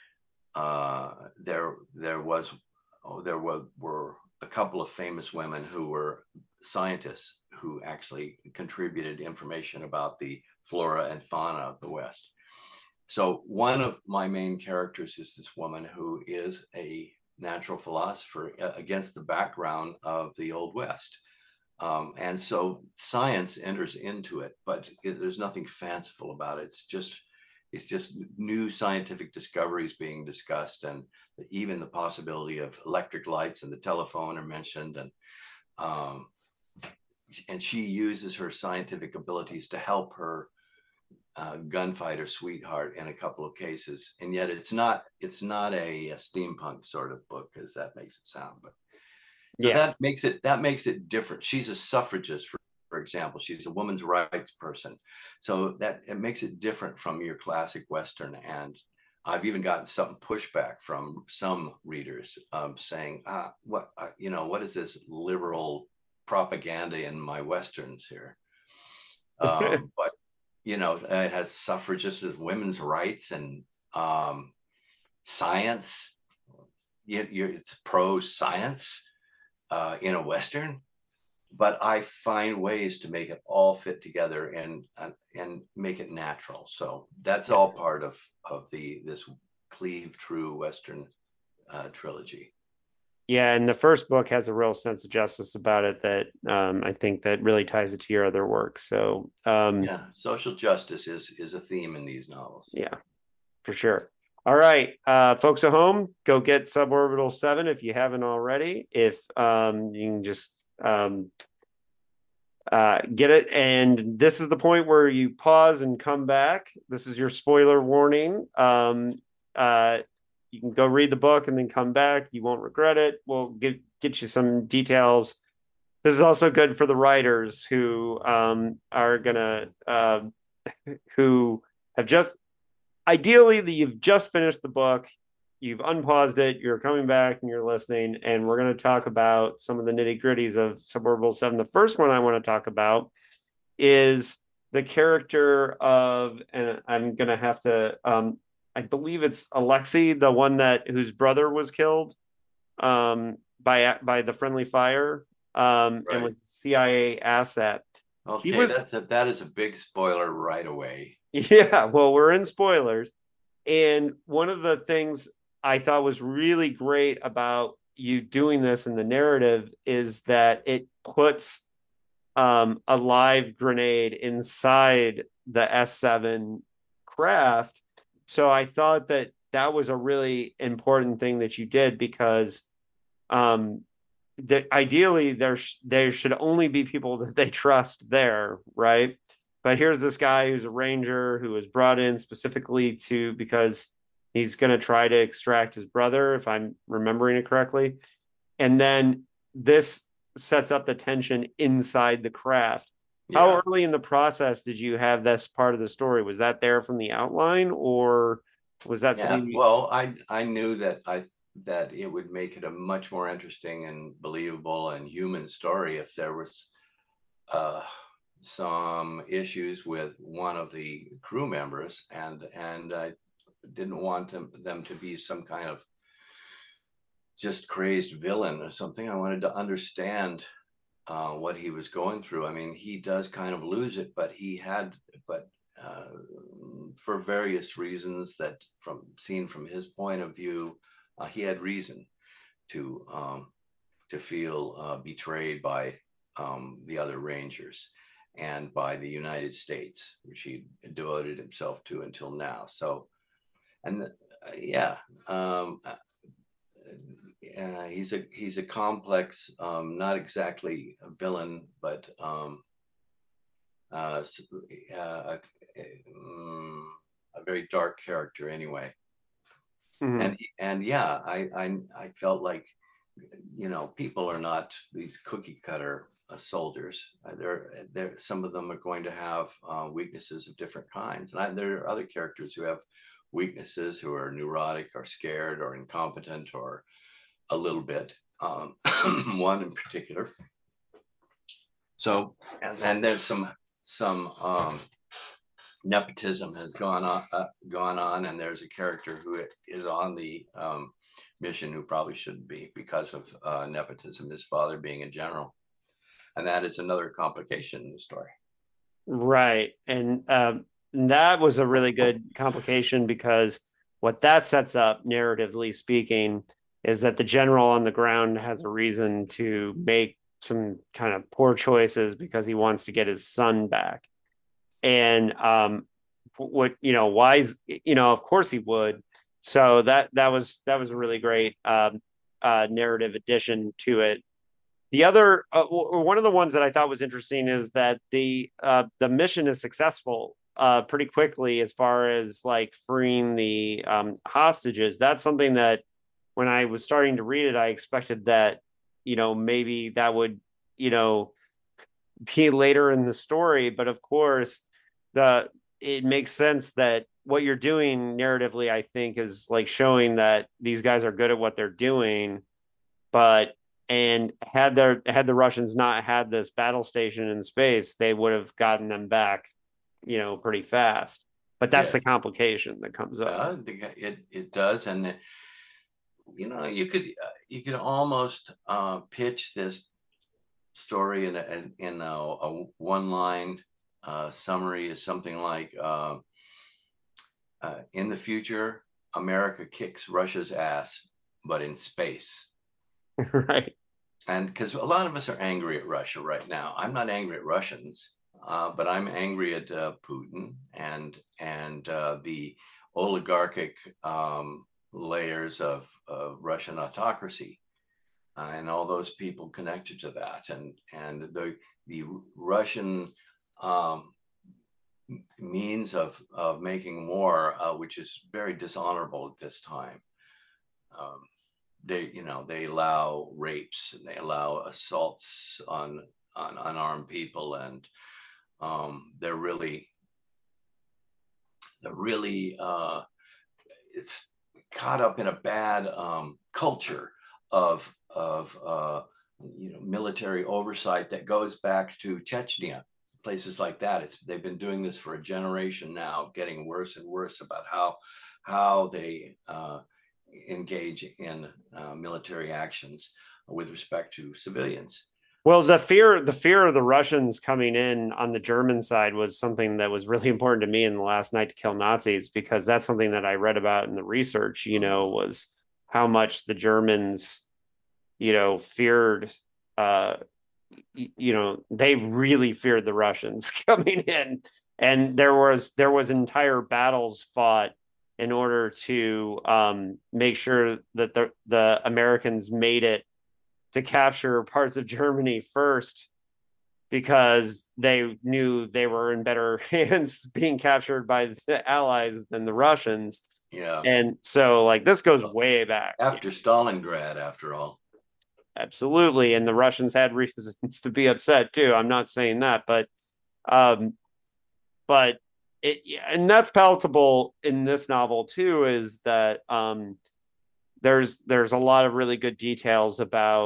B: uh, there, there was, oh, there were, were a couple of famous women who were scientists who actually contributed information about the flora and fauna of the West. So one of my main characters is this woman who is a natural philosopher against the background of the Old West. Um, and so science enters into it, but it, there's nothing fanciful about it. It's just, it's just new scientific discoveries being discussed, and even the possibility of electric lights and the telephone are mentioned. And um, and she uses her scientific abilities to help her uh, gunfighter sweetheart in a couple of cases. And yet it's not, it's not a, a steampunk sort of book, as that makes it sound. But so
A: yeah.
B: that makes it, that makes it different. She's a suffragist, for, for example. She's a women's rights person. So that it makes it different from your classic Western. And I've even gotten some pushback from some readers um, saying, ah, what, uh, you know, what is this liberal propaganda in my Westerns here? Um, but, you know, it has suffragists as women's rights and um, science. You, you're, it's pro science. Uh, in a Western, but I find ways to make it all fit together and uh, and make it natural. So that's all part of of the this Cleave True Western uh, trilogy.
A: Yeah, and the first book has a real sense of justice about it that um, I think that really ties it to your other work. So um,
B: yeah, social justice is is a theme in these novels.
A: Yeah, for sure. All right, uh, folks at home, go get Suborbital seven if you haven't already. If um, you can just um, uh, get it. And this is the point where you pause and come back. This is your spoiler warning. Um, uh, you can go read the book and then come back. You won't regret it. We'll get, get you some details. This is also good for the writers who um, are going to, uh, who have just, ideally, that you've just finished the book, you've unpaused it, you're coming back and you're listening, and we're going to talk about some of the nitty gritties of Suborbital seven. The first one I want to talk about is the character of, and I'm going to have to, um, I believe it's Alexei, the one that whose brother was killed um, by by the friendly fire um,
B: Right.
A: and with C I A asset.
B: Okay,
A: he was,
B: that's a, that is a big spoiler right away.
A: Yeah, well, we're in spoilers. And one of the things I thought was really great about you doing this in the narrative is that it puts um, a live grenade inside the S seven craft. So I thought that that was a really important thing that you did, because um, that ideally there sh- there should only be people that they trust there, right? But here's this guy who's a ranger who was brought in specifically to, because he's going to try to extract his brother, if I'm remembering it correctly. And then this sets up the tension inside the craft. Yeah. How early in the process did you have this part of the story? Was that there from the outline, or was that
B: yeah,
A: something? You...
B: Well, I I knew that I that it would make it a much more interesting and believable and human story if there was uh, some issues with one of the crew members, and and I didn't want them, them to be some kind of just crazed villain or something. I wanted to understand uh, what he was going through. I mean, he does kind of lose it, but he had, but uh, for various reasons that, from seen from his point of view, uh, he had reason to um, to feel uh, betrayed by um, the other Rangers and by the United States, which he devoted himself to until now. So, and the, uh, yeah, um, uh, uh, he's a he's a complex, um, not exactly a villain, but um, uh, uh, mm, a very dark character anyway. Mm-hmm. And and yeah, I, I I felt like, you know, people are not these cookie cutter uh, soldiers. Uh, they're, they're some of them are going to have uh, weaknesses of different kinds, and I, there are other characters who have weaknesses, who are neurotic or scared or incompetent or a little bit. Um, one in particular. So, and then there's some some um, nepotism has gone on uh, gone on, and there's a character who is on the um, mission who probably shouldn't be because of uh, nepotism, his father being a general, and that is another complication in the story.
A: Right, and um, that was a really good complication, because what that sets up, narratively speaking, is that the general on the ground has a reason to make some kind of poor choices because he wants to get his son back. And um, what, you know, why is, you know, of course he would. So that that was that was a really great um, uh, narrative addition to it. The other uh, one of the ones that I thought was interesting is that the uh, the mission is successful uh, pretty quickly as far as like freeing the um, hostages. That's something that when I was starting to read it, I expected that, you know, maybe that would, you know, be later in the story. But of course, the it makes sense that what you're doing narratively, I think, is like showing that these guys are good at what they're doing. But and had their had the Russians not had this battle station in space, they would have gotten them back, you know, pretty fast. But that's yeah. the complication that comes up.
B: Uh, it it does, and it, you know, you could uh, you could almost uh, pitch this story in a in a, a one line uh, summary is something like uh, uh, in the future, America kicks Russia's ass, but in space.
A: Right.
B: And because a lot of us are angry at Russia right now. I'm not angry at Russians, uh, but I'm angry at uh, Putin and and uh, the oligarchic um, layers of, of Russian autocracy uh, and all those people connected to that, and and the the Russian um, means of of making war, uh, which is very dishonorable at this time. Um, they, you know, they allow rapes and they allow assaults on on unarmed people, and um, they're really they're really uh, it's caught up in a bad um, culture of of uh, you know, military oversight that goes back to Chechnya, places like that. It's they've been doing this for a generation now, getting worse and worse about how how they uh, engage in uh, military actions with respect to civilians.
A: Well, the fear, the fear of the Russians coming in on the German side was something that was really important to me in The Last Night to Kill Nazis, because that's something that I read about in the research, you know, was how much the Germans, you know, feared, uh, you know, they really feared the Russians coming in. And there was, there was entire battles fought in order to um, make sure that the, the Americans made it to capture parts of Germany first, because they knew they were in better hands being captured by the Allies than the Russians.
B: Yeah.
A: And so like this goes way back.
B: After Stalingrad, after all.
A: Absolutely. And the Russians had reasons to be upset too. I'm not saying that, but um, but it, and that's palatable in this novel too, is that um, there's there's a lot of really good details about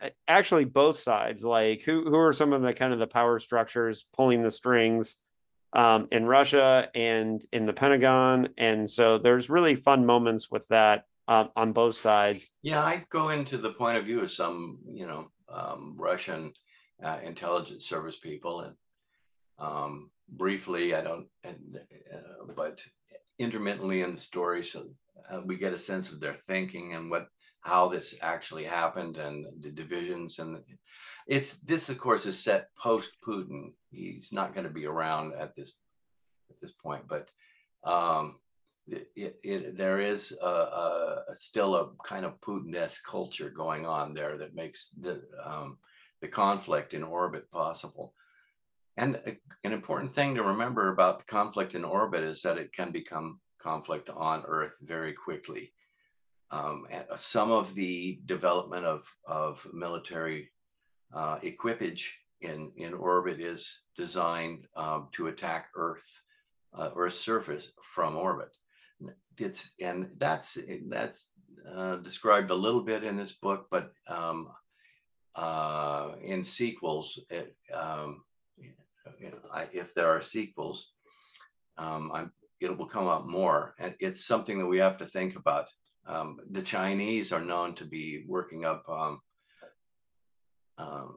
A: actually both sides. Like who who are some of the kind of the power structures pulling the strings um, in Russia and in the Pentagon? And so there's really fun moments with that um, on both sides.
B: Yeah, I go into the point of view of some, you know, um, Russian uh, intelligence service people, and um, briefly, I don't, and, uh, but intermittently in the story, so uh, we get a sense of their thinking and what how this actually happened and the divisions. And it's this, of course, is set post Putin. He's not going to be around at this at this point, but um, it, it, it, there is a, a, a still a kind of Putin-esque culture going on there that makes the um, the conflict in orbit possible. And a, an important thing to remember about conflict in orbit is that it can become conflict on Earth very quickly. Um, and some of the development of, of military uh, equipage in, in orbit is designed um, to attack Earth, uh, Earth's surface from orbit. It's, and that's, that's uh, described a little bit in this book, but um, uh, in sequels, it, um, you know, I, if there are sequels, um, I'm, it will come out more. And it's something that we have to think about. Um, the Chinese are known to be working up um, um,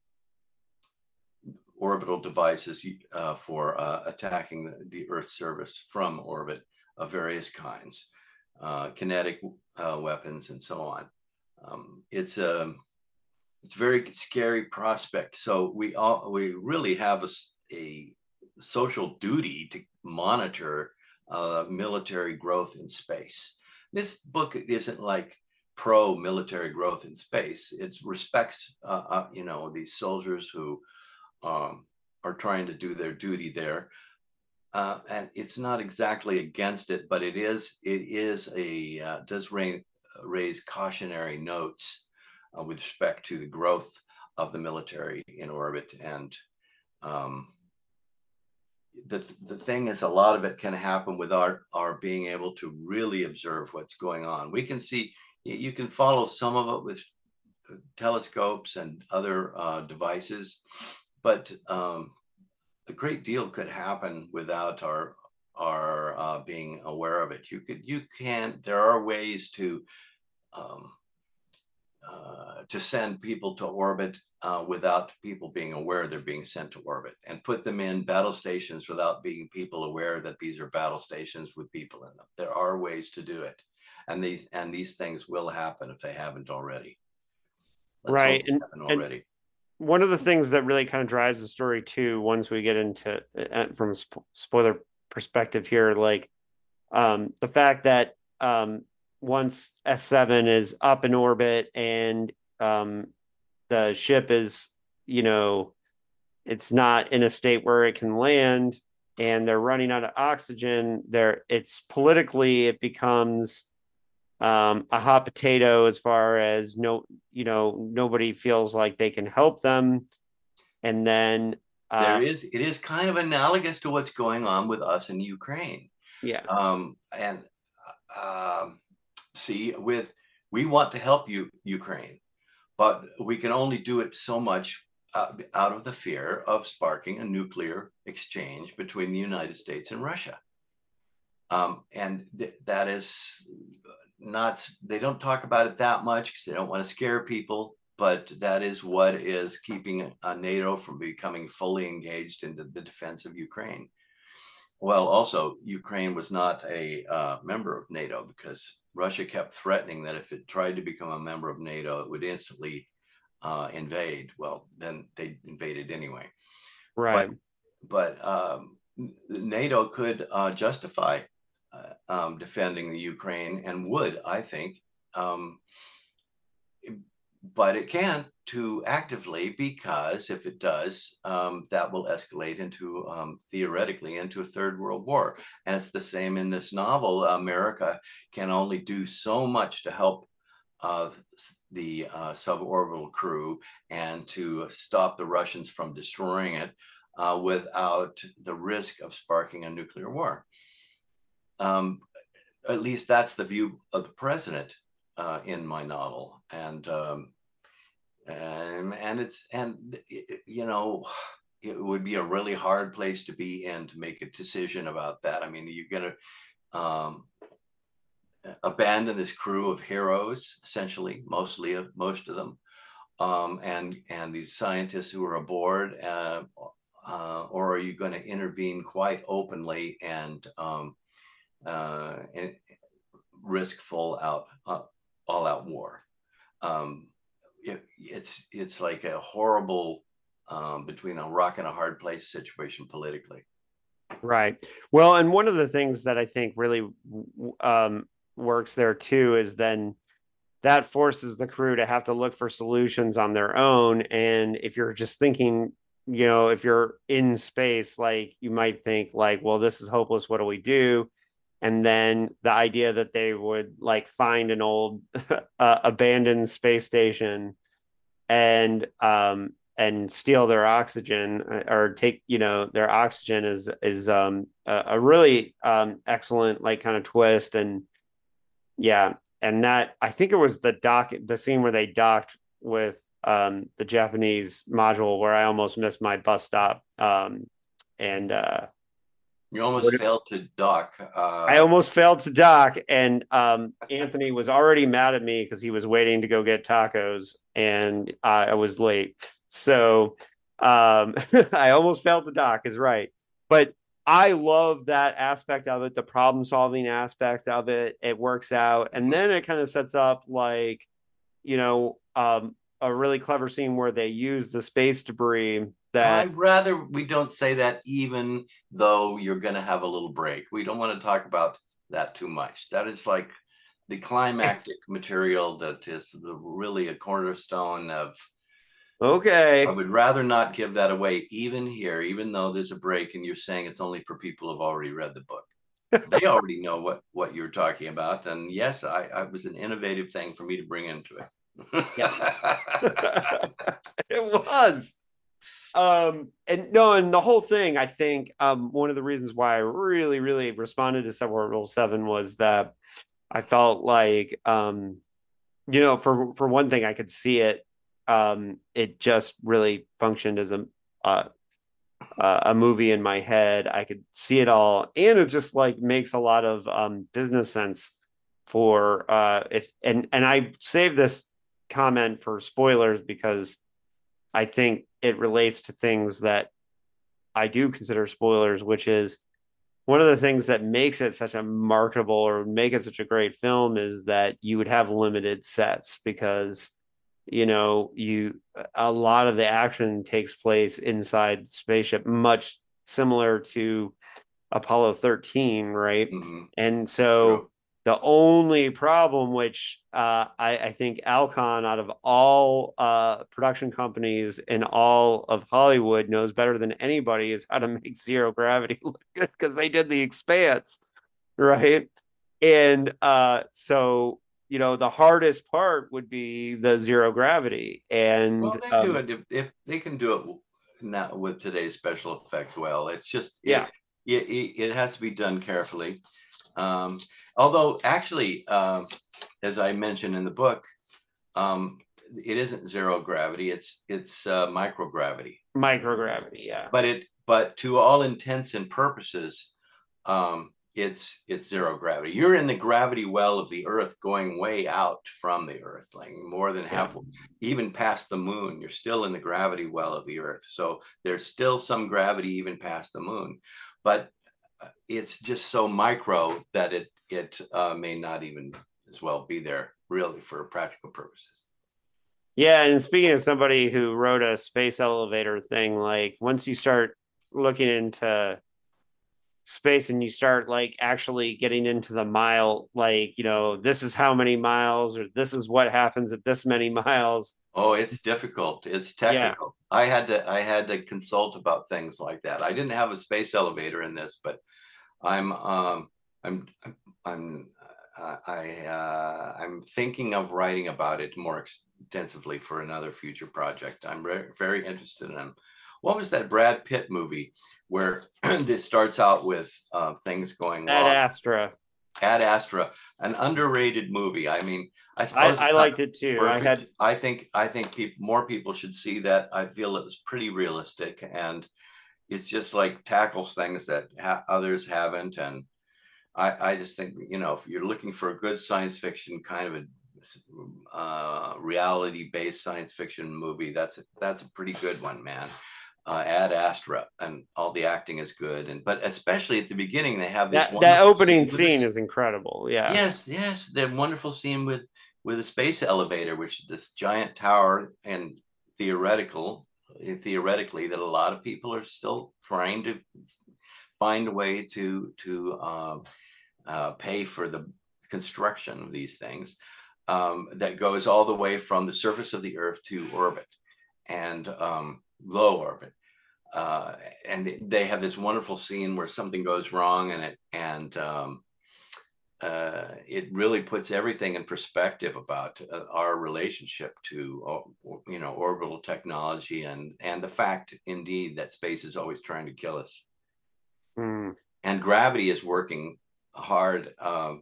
B: orbital devices uh, for uh, attacking the, the Earth's surface from orbit of various kinds, uh, kinetic uh, weapons and so on. Um, it's a it's a very scary prospect. So we all we really have a, a social duty to monitor uh, military growth in space. This book isn't like pro military growth in space. It respects uh, uh, you know, these soldiers who um, are trying to do their duty there. Uh, and it's not exactly against it, but it is it is a uh, does rain, raise cautionary notes uh, with respect to the growth of the military in orbit. And um, the the thing is, a lot of it can happen without our being able to really observe what's going on. We can see, you can follow some of it with telescopes and other uh, devices, but um, a great deal could happen without our our uh, being aware of it. You could you can there are ways to um, uh, to send people to orbit uh, without people being aware they're being sent to orbit, and put them in battle stations without being people aware that these are battle stations with people in them. There are ways to do it, and these and these things will happen if they haven't already. Let's
A: Right.
B: hope they
A: And
B: happen
A: and
B: already.
A: one of the things that really kind of drives the story too, once we get into uh, from a sp- spoiler perspective here, like um, the fact that um, once S seven is up in orbit and um, the ship is, you know, it's not in a state where it can land and they're running out of oxygen, there it's politically it becomes um, a hot potato as far as no, you know, nobody feels like they can help them. And then,
B: There
A: uh,
B: is it is kind of analogous to what's going on with us in Ukraine.
A: yeah,
B: Um, and uh, um, see, with we want to help you, Ukraine, but we can only do it so much uh, out of the fear of sparking a nuclear exchange between the United States and Russia. Um, and th- that is not, they don't talk about it that much because they don't want to scare people, but that is what is keeping uh, NATO from becoming fully engaged in the, the defense of Ukraine. Well, also, Ukraine was not a uh, member of NATO because Russia kept threatening that if it tried to become a member of NATO, it would instantly uh, invade. Well, then they invaded anyway.
A: right.
B: But but um, NATO could uh, justify uh, um, defending the Ukraine, and would, I think, um, but it can't too actively, because if it does, um, that will escalate into um, theoretically into a third world war. And it's the same in this novel. America can only do so much to help uh, the uh, suborbital crew and to stop the Russians from destroying it uh, without the risk of sparking a nuclear war. Um, at least that's the view of the president uh, in my novel. And um, Um, and it's and you know, it would be a really hard place to be in to make a decision about that. I mean, you're gonna um, abandon this crew of heroes, essentially, mostly of most of them, um, and and these scientists who are aboard, uh, uh, or are you going to intervene quite openly and um, uh, and risk full out uh, all out war? Um, it, it's it's like a horrible um, between a rock and a hard place situation politically.
A: Right. Well, and one of the things that I think really um, works there too is then that forces the crew to have to look for solutions on their own. And if you're just thinking, you know, if you're in space, like you might think like, well, this is hopeless. What do we do? And then the idea that they would like find an old uh, abandoned space station and um and steal their oxygen or take you know their oxygen is is um a, a really um excellent like kind of twist. And yeah, and that I think it was the dock the scene where they docked with um the Japanese module where I almost missed my bus stop. um and uh
B: You almost failed to dock.
A: I
B: Uh,
A: almost failed to dock, and um, Anthony was already mad at me because he was waiting to go get tacos, and uh, I was late. So um, I almost failed to dock. Is right, but I love that aspect of it, the problem solving aspect of it. It works out, and then it kind of sets up like you know um, a really clever scene where they use the space debris that.
B: I'd rather we don't say that, even though you're going to have a little break. We don't want to talk about that too much. That is like the climactic material that is really a cornerstone of. I
A: Okay.
B: would rather not give that away, even here, even though there's a break and you're saying it's only for people who've already read the book. They already know what what you're talking about, and yes, I, I was an innovative thing for me to bring into it.
A: Yes. It was. Um, and no, and the whole thing, I think, um, one of the reasons why I really, really responded to Suborbital Seven was that I felt like, um, you know, for for one thing, I could see it. Um, it just really functioned as a uh, a movie in my head. I could see it all, and it just like makes a lot of um business sense for uh if and and I saved this comment for spoilers because I think it relates to things that I do consider spoilers, which is one of the things that makes it such a marketable or make it such a great film is that you would have limited sets because you know you a lot of the action takes place inside the spaceship, much similar to Apollo thirteen, right?
B: Mm-hmm.
A: And
B: That's
A: so
B: true.
A: the only problem, which uh, I, I think Alcon, out of all uh, production companies in all of Hollywood, knows better than anybody is how to make zero gravity look good because they did The Expanse, right? And uh, so, you know, the hardest part would be the zero gravity. And
B: Well, they do
A: um,
B: it if, if they can do it now with today's special effects. Well, it's just
A: yeah,
B: it it, it has to be done carefully. Um, although, actually, um, as I mentioned in the book, um, it isn't zero gravity; it's it's uh, microgravity.
A: microgravity, yeah.
B: But it but to all intents and purposes, um, it's it's zero gravity. You're in the gravity well of the Earth, going way out from the Earth, like more than
A: Yeah.
B: half, even past the moon. You're still in the gravity well of the Earth. So there's still some gravity even past the moon, but it's just so micro that it it uh, may not even as well be there really for practical purposes.
A: Yeah, and speaking of somebody who wrote a space elevator thing, like once you start looking into space and you start like actually getting into the mile, like, you know, this is how many miles or this is what happens at this many miles.
B: Oh, it's difficult. It's
A: Yeah.
B: technical. I had to I had to consult about things like that. I didn't have a space elevator in this, but I'm um I'm I'm uh, I uh, I'm thinking of writing about it more extensively for another future project. I'm re- very interested in them. What was that Brad Pitt movie where it starts out with uh, things going
A: Ad
B: wrong?
A: Astra.
B: Ad Astra, an underrated movie. I mean, I
A: I,
B: suppose
A: I
B: it's not
A: liked it too. I
B: perfect.
A: had
B: I think I think people more people should see that. I feel it was pretty realistic, and it's just like tackles things that ha- others haven't. And I I just think, you know, if you're looking for a good science fiction kind of a uh, reality based science fiction movie, that's a, that's a pretty good one, man. Uh, Ad Astra, and all the acting is good, and but especially at the beginning they have this
A: that that
B: wonderful
A: opening
B: scene with
A: scene
B: this.
A: is incredible. Yeah.
B: Yes, yes, the wonderful scene with with a space elevator, which is this giant tower, and theoretical theoretically that a lot of people are still trying to find a way to to uh, uh, pay for the construction of these things, um, that goes all the way from the surface of the Earth to orbit and um, low orbit. Uh, and they have this wonderful scene where something goes wrong, and it and um, uh, it really puts everything in perspective about uh, our relationship to uh, you know orbital technology, and and the fact indeed that space is always trying to kill us,
A: Mm.
B: and gravity is working hard um,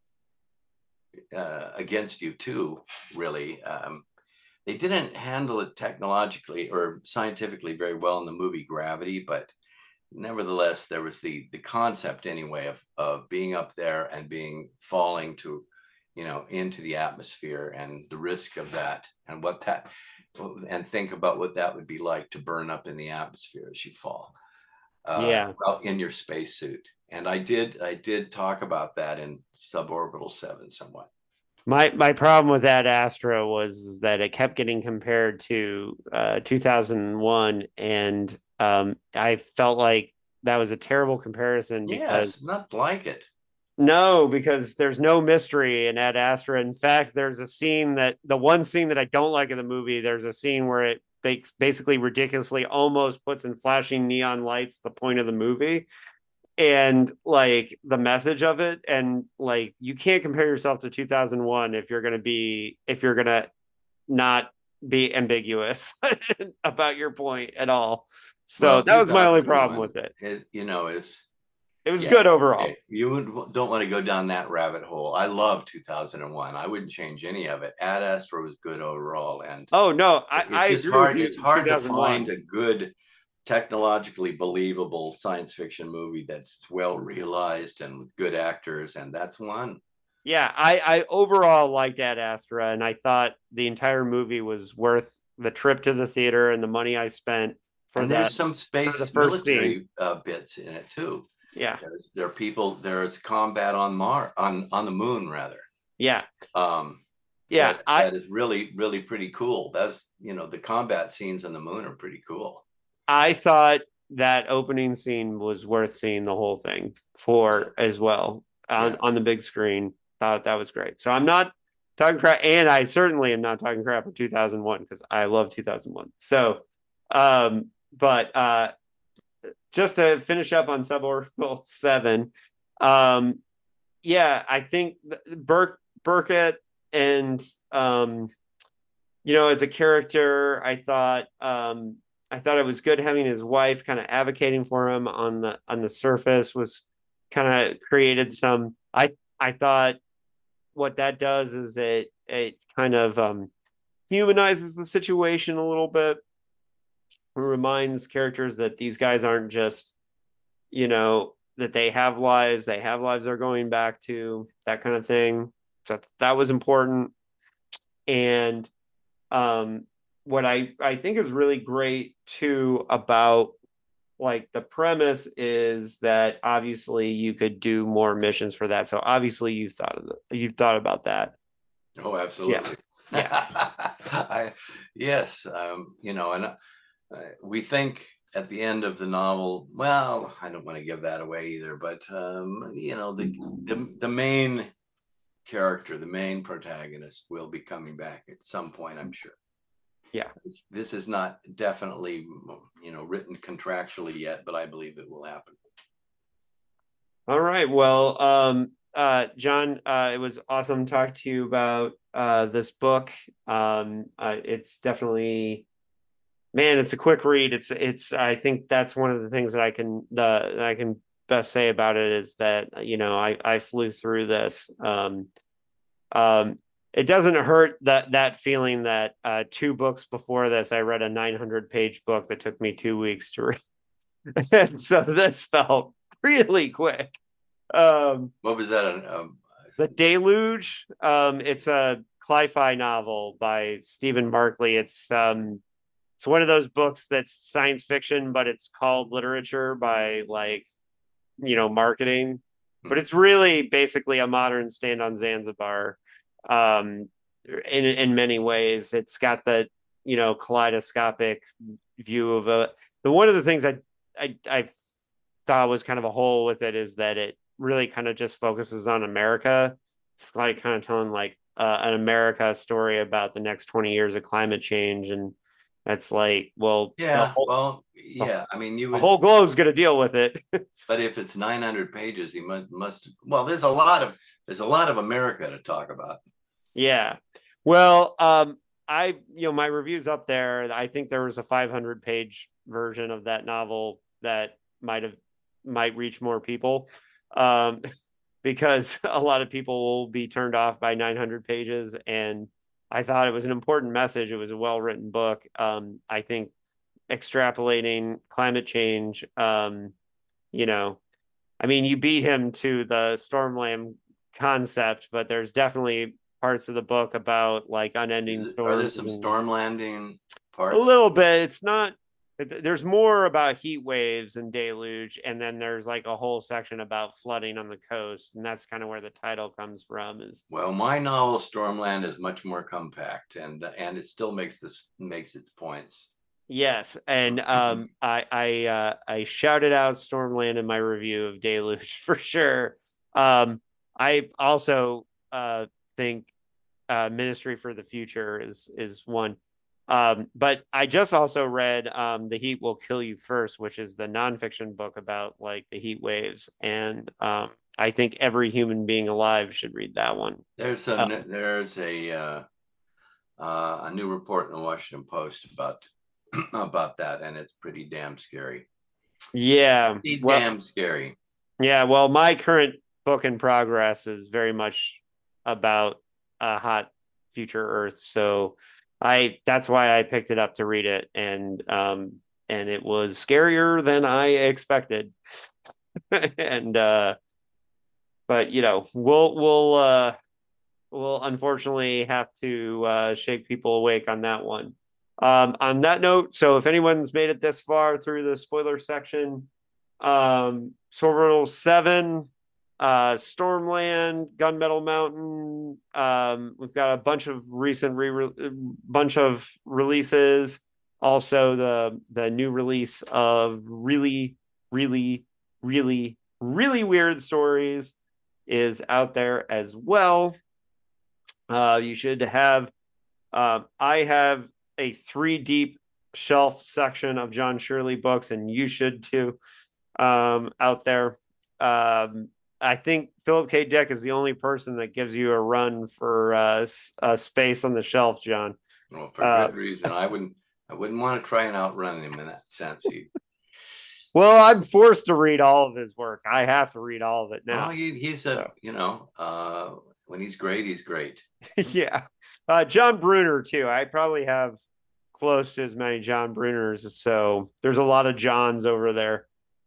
B: uh, against you too, really. Um, they didn't handle it technologically or scientifically very well in the movie Gravity, but nevertheless, there was the the concept anyway of of being up there and being falling to, you know, into the atmosphere, and the risk of that, and what that, and think about what that would be like to burn up in the atmosphere as you fall, uh,
A: Yeah.
B: well, in your spacesuit. And I did I did talk about that in Suborbital Seven somewhat.
A: My my problem with that Astra was that it kept getting compared to uh, two thousand one, and um, I felt like that was a terrible comparison
B: Yes,
A: because
B: not like it.
A: no, because there's no mystery in Ad Astra. In fact, there's a scene that the one scene that I don't like in the movie. There's a scene where it makes basically ridiculously almost puts in flashing neon lights the point of the movie, and like the message of it, and like you can't compare yourself to two thousand one if you're going to be if you're going to not be ambiguous about your point at all. So
B: Well,
A: that was my only problem
B: two thousand one,
A: with it.
B: it, you know, is
A: It was
B: yeah,
A: good overall.
B: okay. You would, don't want to go down that rabbit hole. I love two thousand one. I wouldn't change any of it. Ad Astra was good overall, and
A: Oh no, I,
B: it's
A: I
B: just
A: agree with
B: hard. It's
A: you.
B: hard to find
A: two thousand one.
B: a good, technologically believable science fiction movie that's well realized and with good actors, and that's one.
A: Yeah, I I overall liked Ad Astra, and I thought the entire movie was worth the trip to the theater and the money I spent for
B: And there's
A: that
B: some
A: for the
B: space
A: first scene.
B: military uh, bits in it too.
A: Yeah,
B: There's, there are people. There's combat on Mars, on on the moon rather.
A: yeah,
B: Um,
A: yeah.
B: that
A: I
B: that is really really pretty cool. That's, you know, the combat scenes on the moon are pretty cool.
A: I thought that opening scene was worth seeing the whole thing
B: Yeah,
A: for as well on
B: yeah.
A: on the big screen. Thought that was great. So I'm not talking crap, and I certainly am not talking crap for two thousand one because I love two thousand one. So, um, but uh, just to finish up on Suborbital Seven, um, yeah, I think Burke Burkett and um, you know, as a character, I thought um, I thought it was good having his wife kind of advocating for him on the on the surface was kind of created some. I I thought what that does is it it kind of um, humanizes the situation a little bit. It reminds characters that these guys aren't just, you know, that they have lives, they have lives they're going back to, that kind of thing. So that was important. And um, what I, I think is really great too about like the premise is that obviously you could do more missions for that. So obviously you've thought of the, you've thought about that.
B: Oh,
A: Yeah.
B: absolutely.
A: Yeah.
B: I, yes, um, you know, and uh, we think at the end of the novel, well, I don't want to give that away either, but um, you know, the, the the main character, the main protagonist, will be coming back at some point, I'm sure.
A: Yeah.
B: This, this is not definitely, you know, written contractually yet, but I believe it will happen.
A: All right. Well, um, uh, John, uh, it was awesome talking to you about uh, this book. Um, uh, it's definitely, man, it's a quick read. It's, it's. I think that's one of the things that I can, uh, that I can best say about it is that, you know, I, I flew through this. Um, um, it doesn't hurt that that feeling that uh, two books before this, I read a nine hundred page book that took me two weeks to read. And so this felt really quick. Um,
B: What was that? Um,
A: the Deluge. Um, it's a Cli-Fi novel by Stephen Barclay. It's um, it's one of those books that's science fiction, but it's called literature by like you know marketing. But it's really basically a modern Stand on Zanzibar. Um, in in many ways, it's got the you know kaleidoscopic view of a. The one of the things I I I thought was kind of a hole with it is that it really kind of just focuses on America. It's like kind of telling like uh, an America story about the next twenty years of climate change. And that's like, well, the
B: yeah,
A: whole,
B: well,
A: the,
B: yeah. I mean, you
A: the
B: would,
A: whole globe's going to deal with it.
B: but if it's nine hundred pages, he must, must, well, there's a lot of, there's a lot of America to talk about.
A: Yeah. Well, um, I, you know, my review's up there. I think there was a five hundred page version of that novel that might have, might reach more people. Um, because a lot of people will be turned off by nine hundred pages. And I thought it was an important message. It was a well written book. Um, I think extrapolating climate change, um, you know, I mean, you beat him to the Stormland concept, but there's definitely parts of the book about like
B: Is
A: unending
B: it, are there
A: storms
B: some
A: and
B: storm landing
A: a
B: parts?
A: little bit. It's not. There's more about heat waves and deluge, and then there's like a whole section about flooding on the coast, and that's kind of where the title comes from. Is
B: Well, my novel Stormland is much more compact, and and it still makes this makes its points.
A: yes, and um, I I uh, I shouted out Stormland in my review of Deluge for sure. Um, I also uh think uh, Ministry for the Future is is one. Um, but I just also read um, The Heat Will Kill You First, which is the nonfiction book about like the heat waves, and um, I think every human being alive should read that one.
B: There's
A: Uh,
B: a there's a uh, uh, a new report in the Washington Post about about that, and it's pretty damn scary.
A: yeah,
B: Pretty
A: well,
B: damn scary.
A: yeah, well, my current book in progress is very much about a hot future Earth, so I that's why I picked it up to read it, and um, and it was scarier than I expected. And uh but you know we'll we'll uh we'll unfortunately have to uh shake people awake on that one. Um on that note, so if anyone's made it this far through the spoiler section, um Sword seven, uh Stormland, Gunmetal Mountain, um we've got a bunch of recent re bunch of releases, also the the new release of really really really really weird stories is out there as well. Uh, you should have, uh, I have a three deep shelf section of John Shirley books, and you should too, um, out there. Um, I think Philip K. Dick is the only person that gives you a run for uh, a space on the shelf, John.
B: Well, for
A: Uh,
B: good reason. I wouldn't I wouldn't want to try and outrun him in that sense. He,
A: well, I'm forced to read all of his work. I have to read all of it
B: oh,
A: now.
B: he, he's a
A: So.
B: you know uh, when he's great, he's great.
A: Yeah. Uh, John Brunner, too. I probably have close to as many John Brunners. So there's a lot of Johns over there.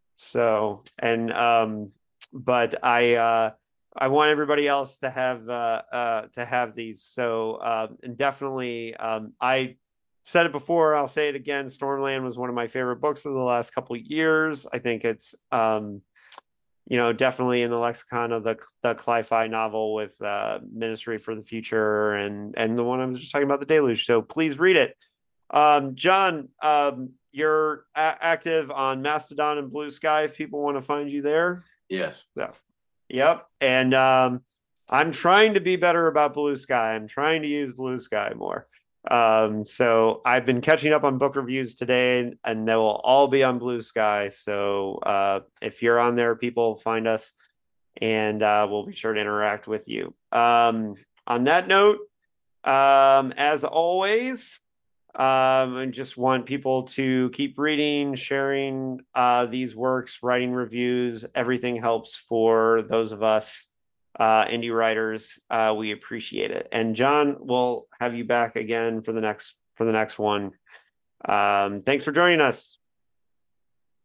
A: So, and, um, but I, uh, I want everybody else to have, uh, uh, to have these. So, uh, and definitely, um, I said it before, I'll say it again. Stormland was one of my favorite books of the last couple of years. I think it's, um, you know, definitely in the lexicon of the the Cli-Fi novel with uh, Ministry for the Future, and and the one I was just talking about, The Deluge. So please read it. Um, John, um, you're a- active on Mastodon and Blue Sky if people want to find you there.
B: Yes.
A: So, yep. And um, I'm trying to be better about Blue Sky. I'm trying to use Blue Sky more. Um, so I've been catching up on book reviews today, and they will all be on Blue Sky. So uh, if you're on there, people find us, and uh, we'll be sure to interact with you. Um, on that note, um, as always, Um, and just want people to keep reading, sharing uh, these works, writing reviews. Everything helps for those of us uh, indie writers. Uh, we appreciate it. And John, we'll have you back again for the next for the next one. Um, thanks for joining us.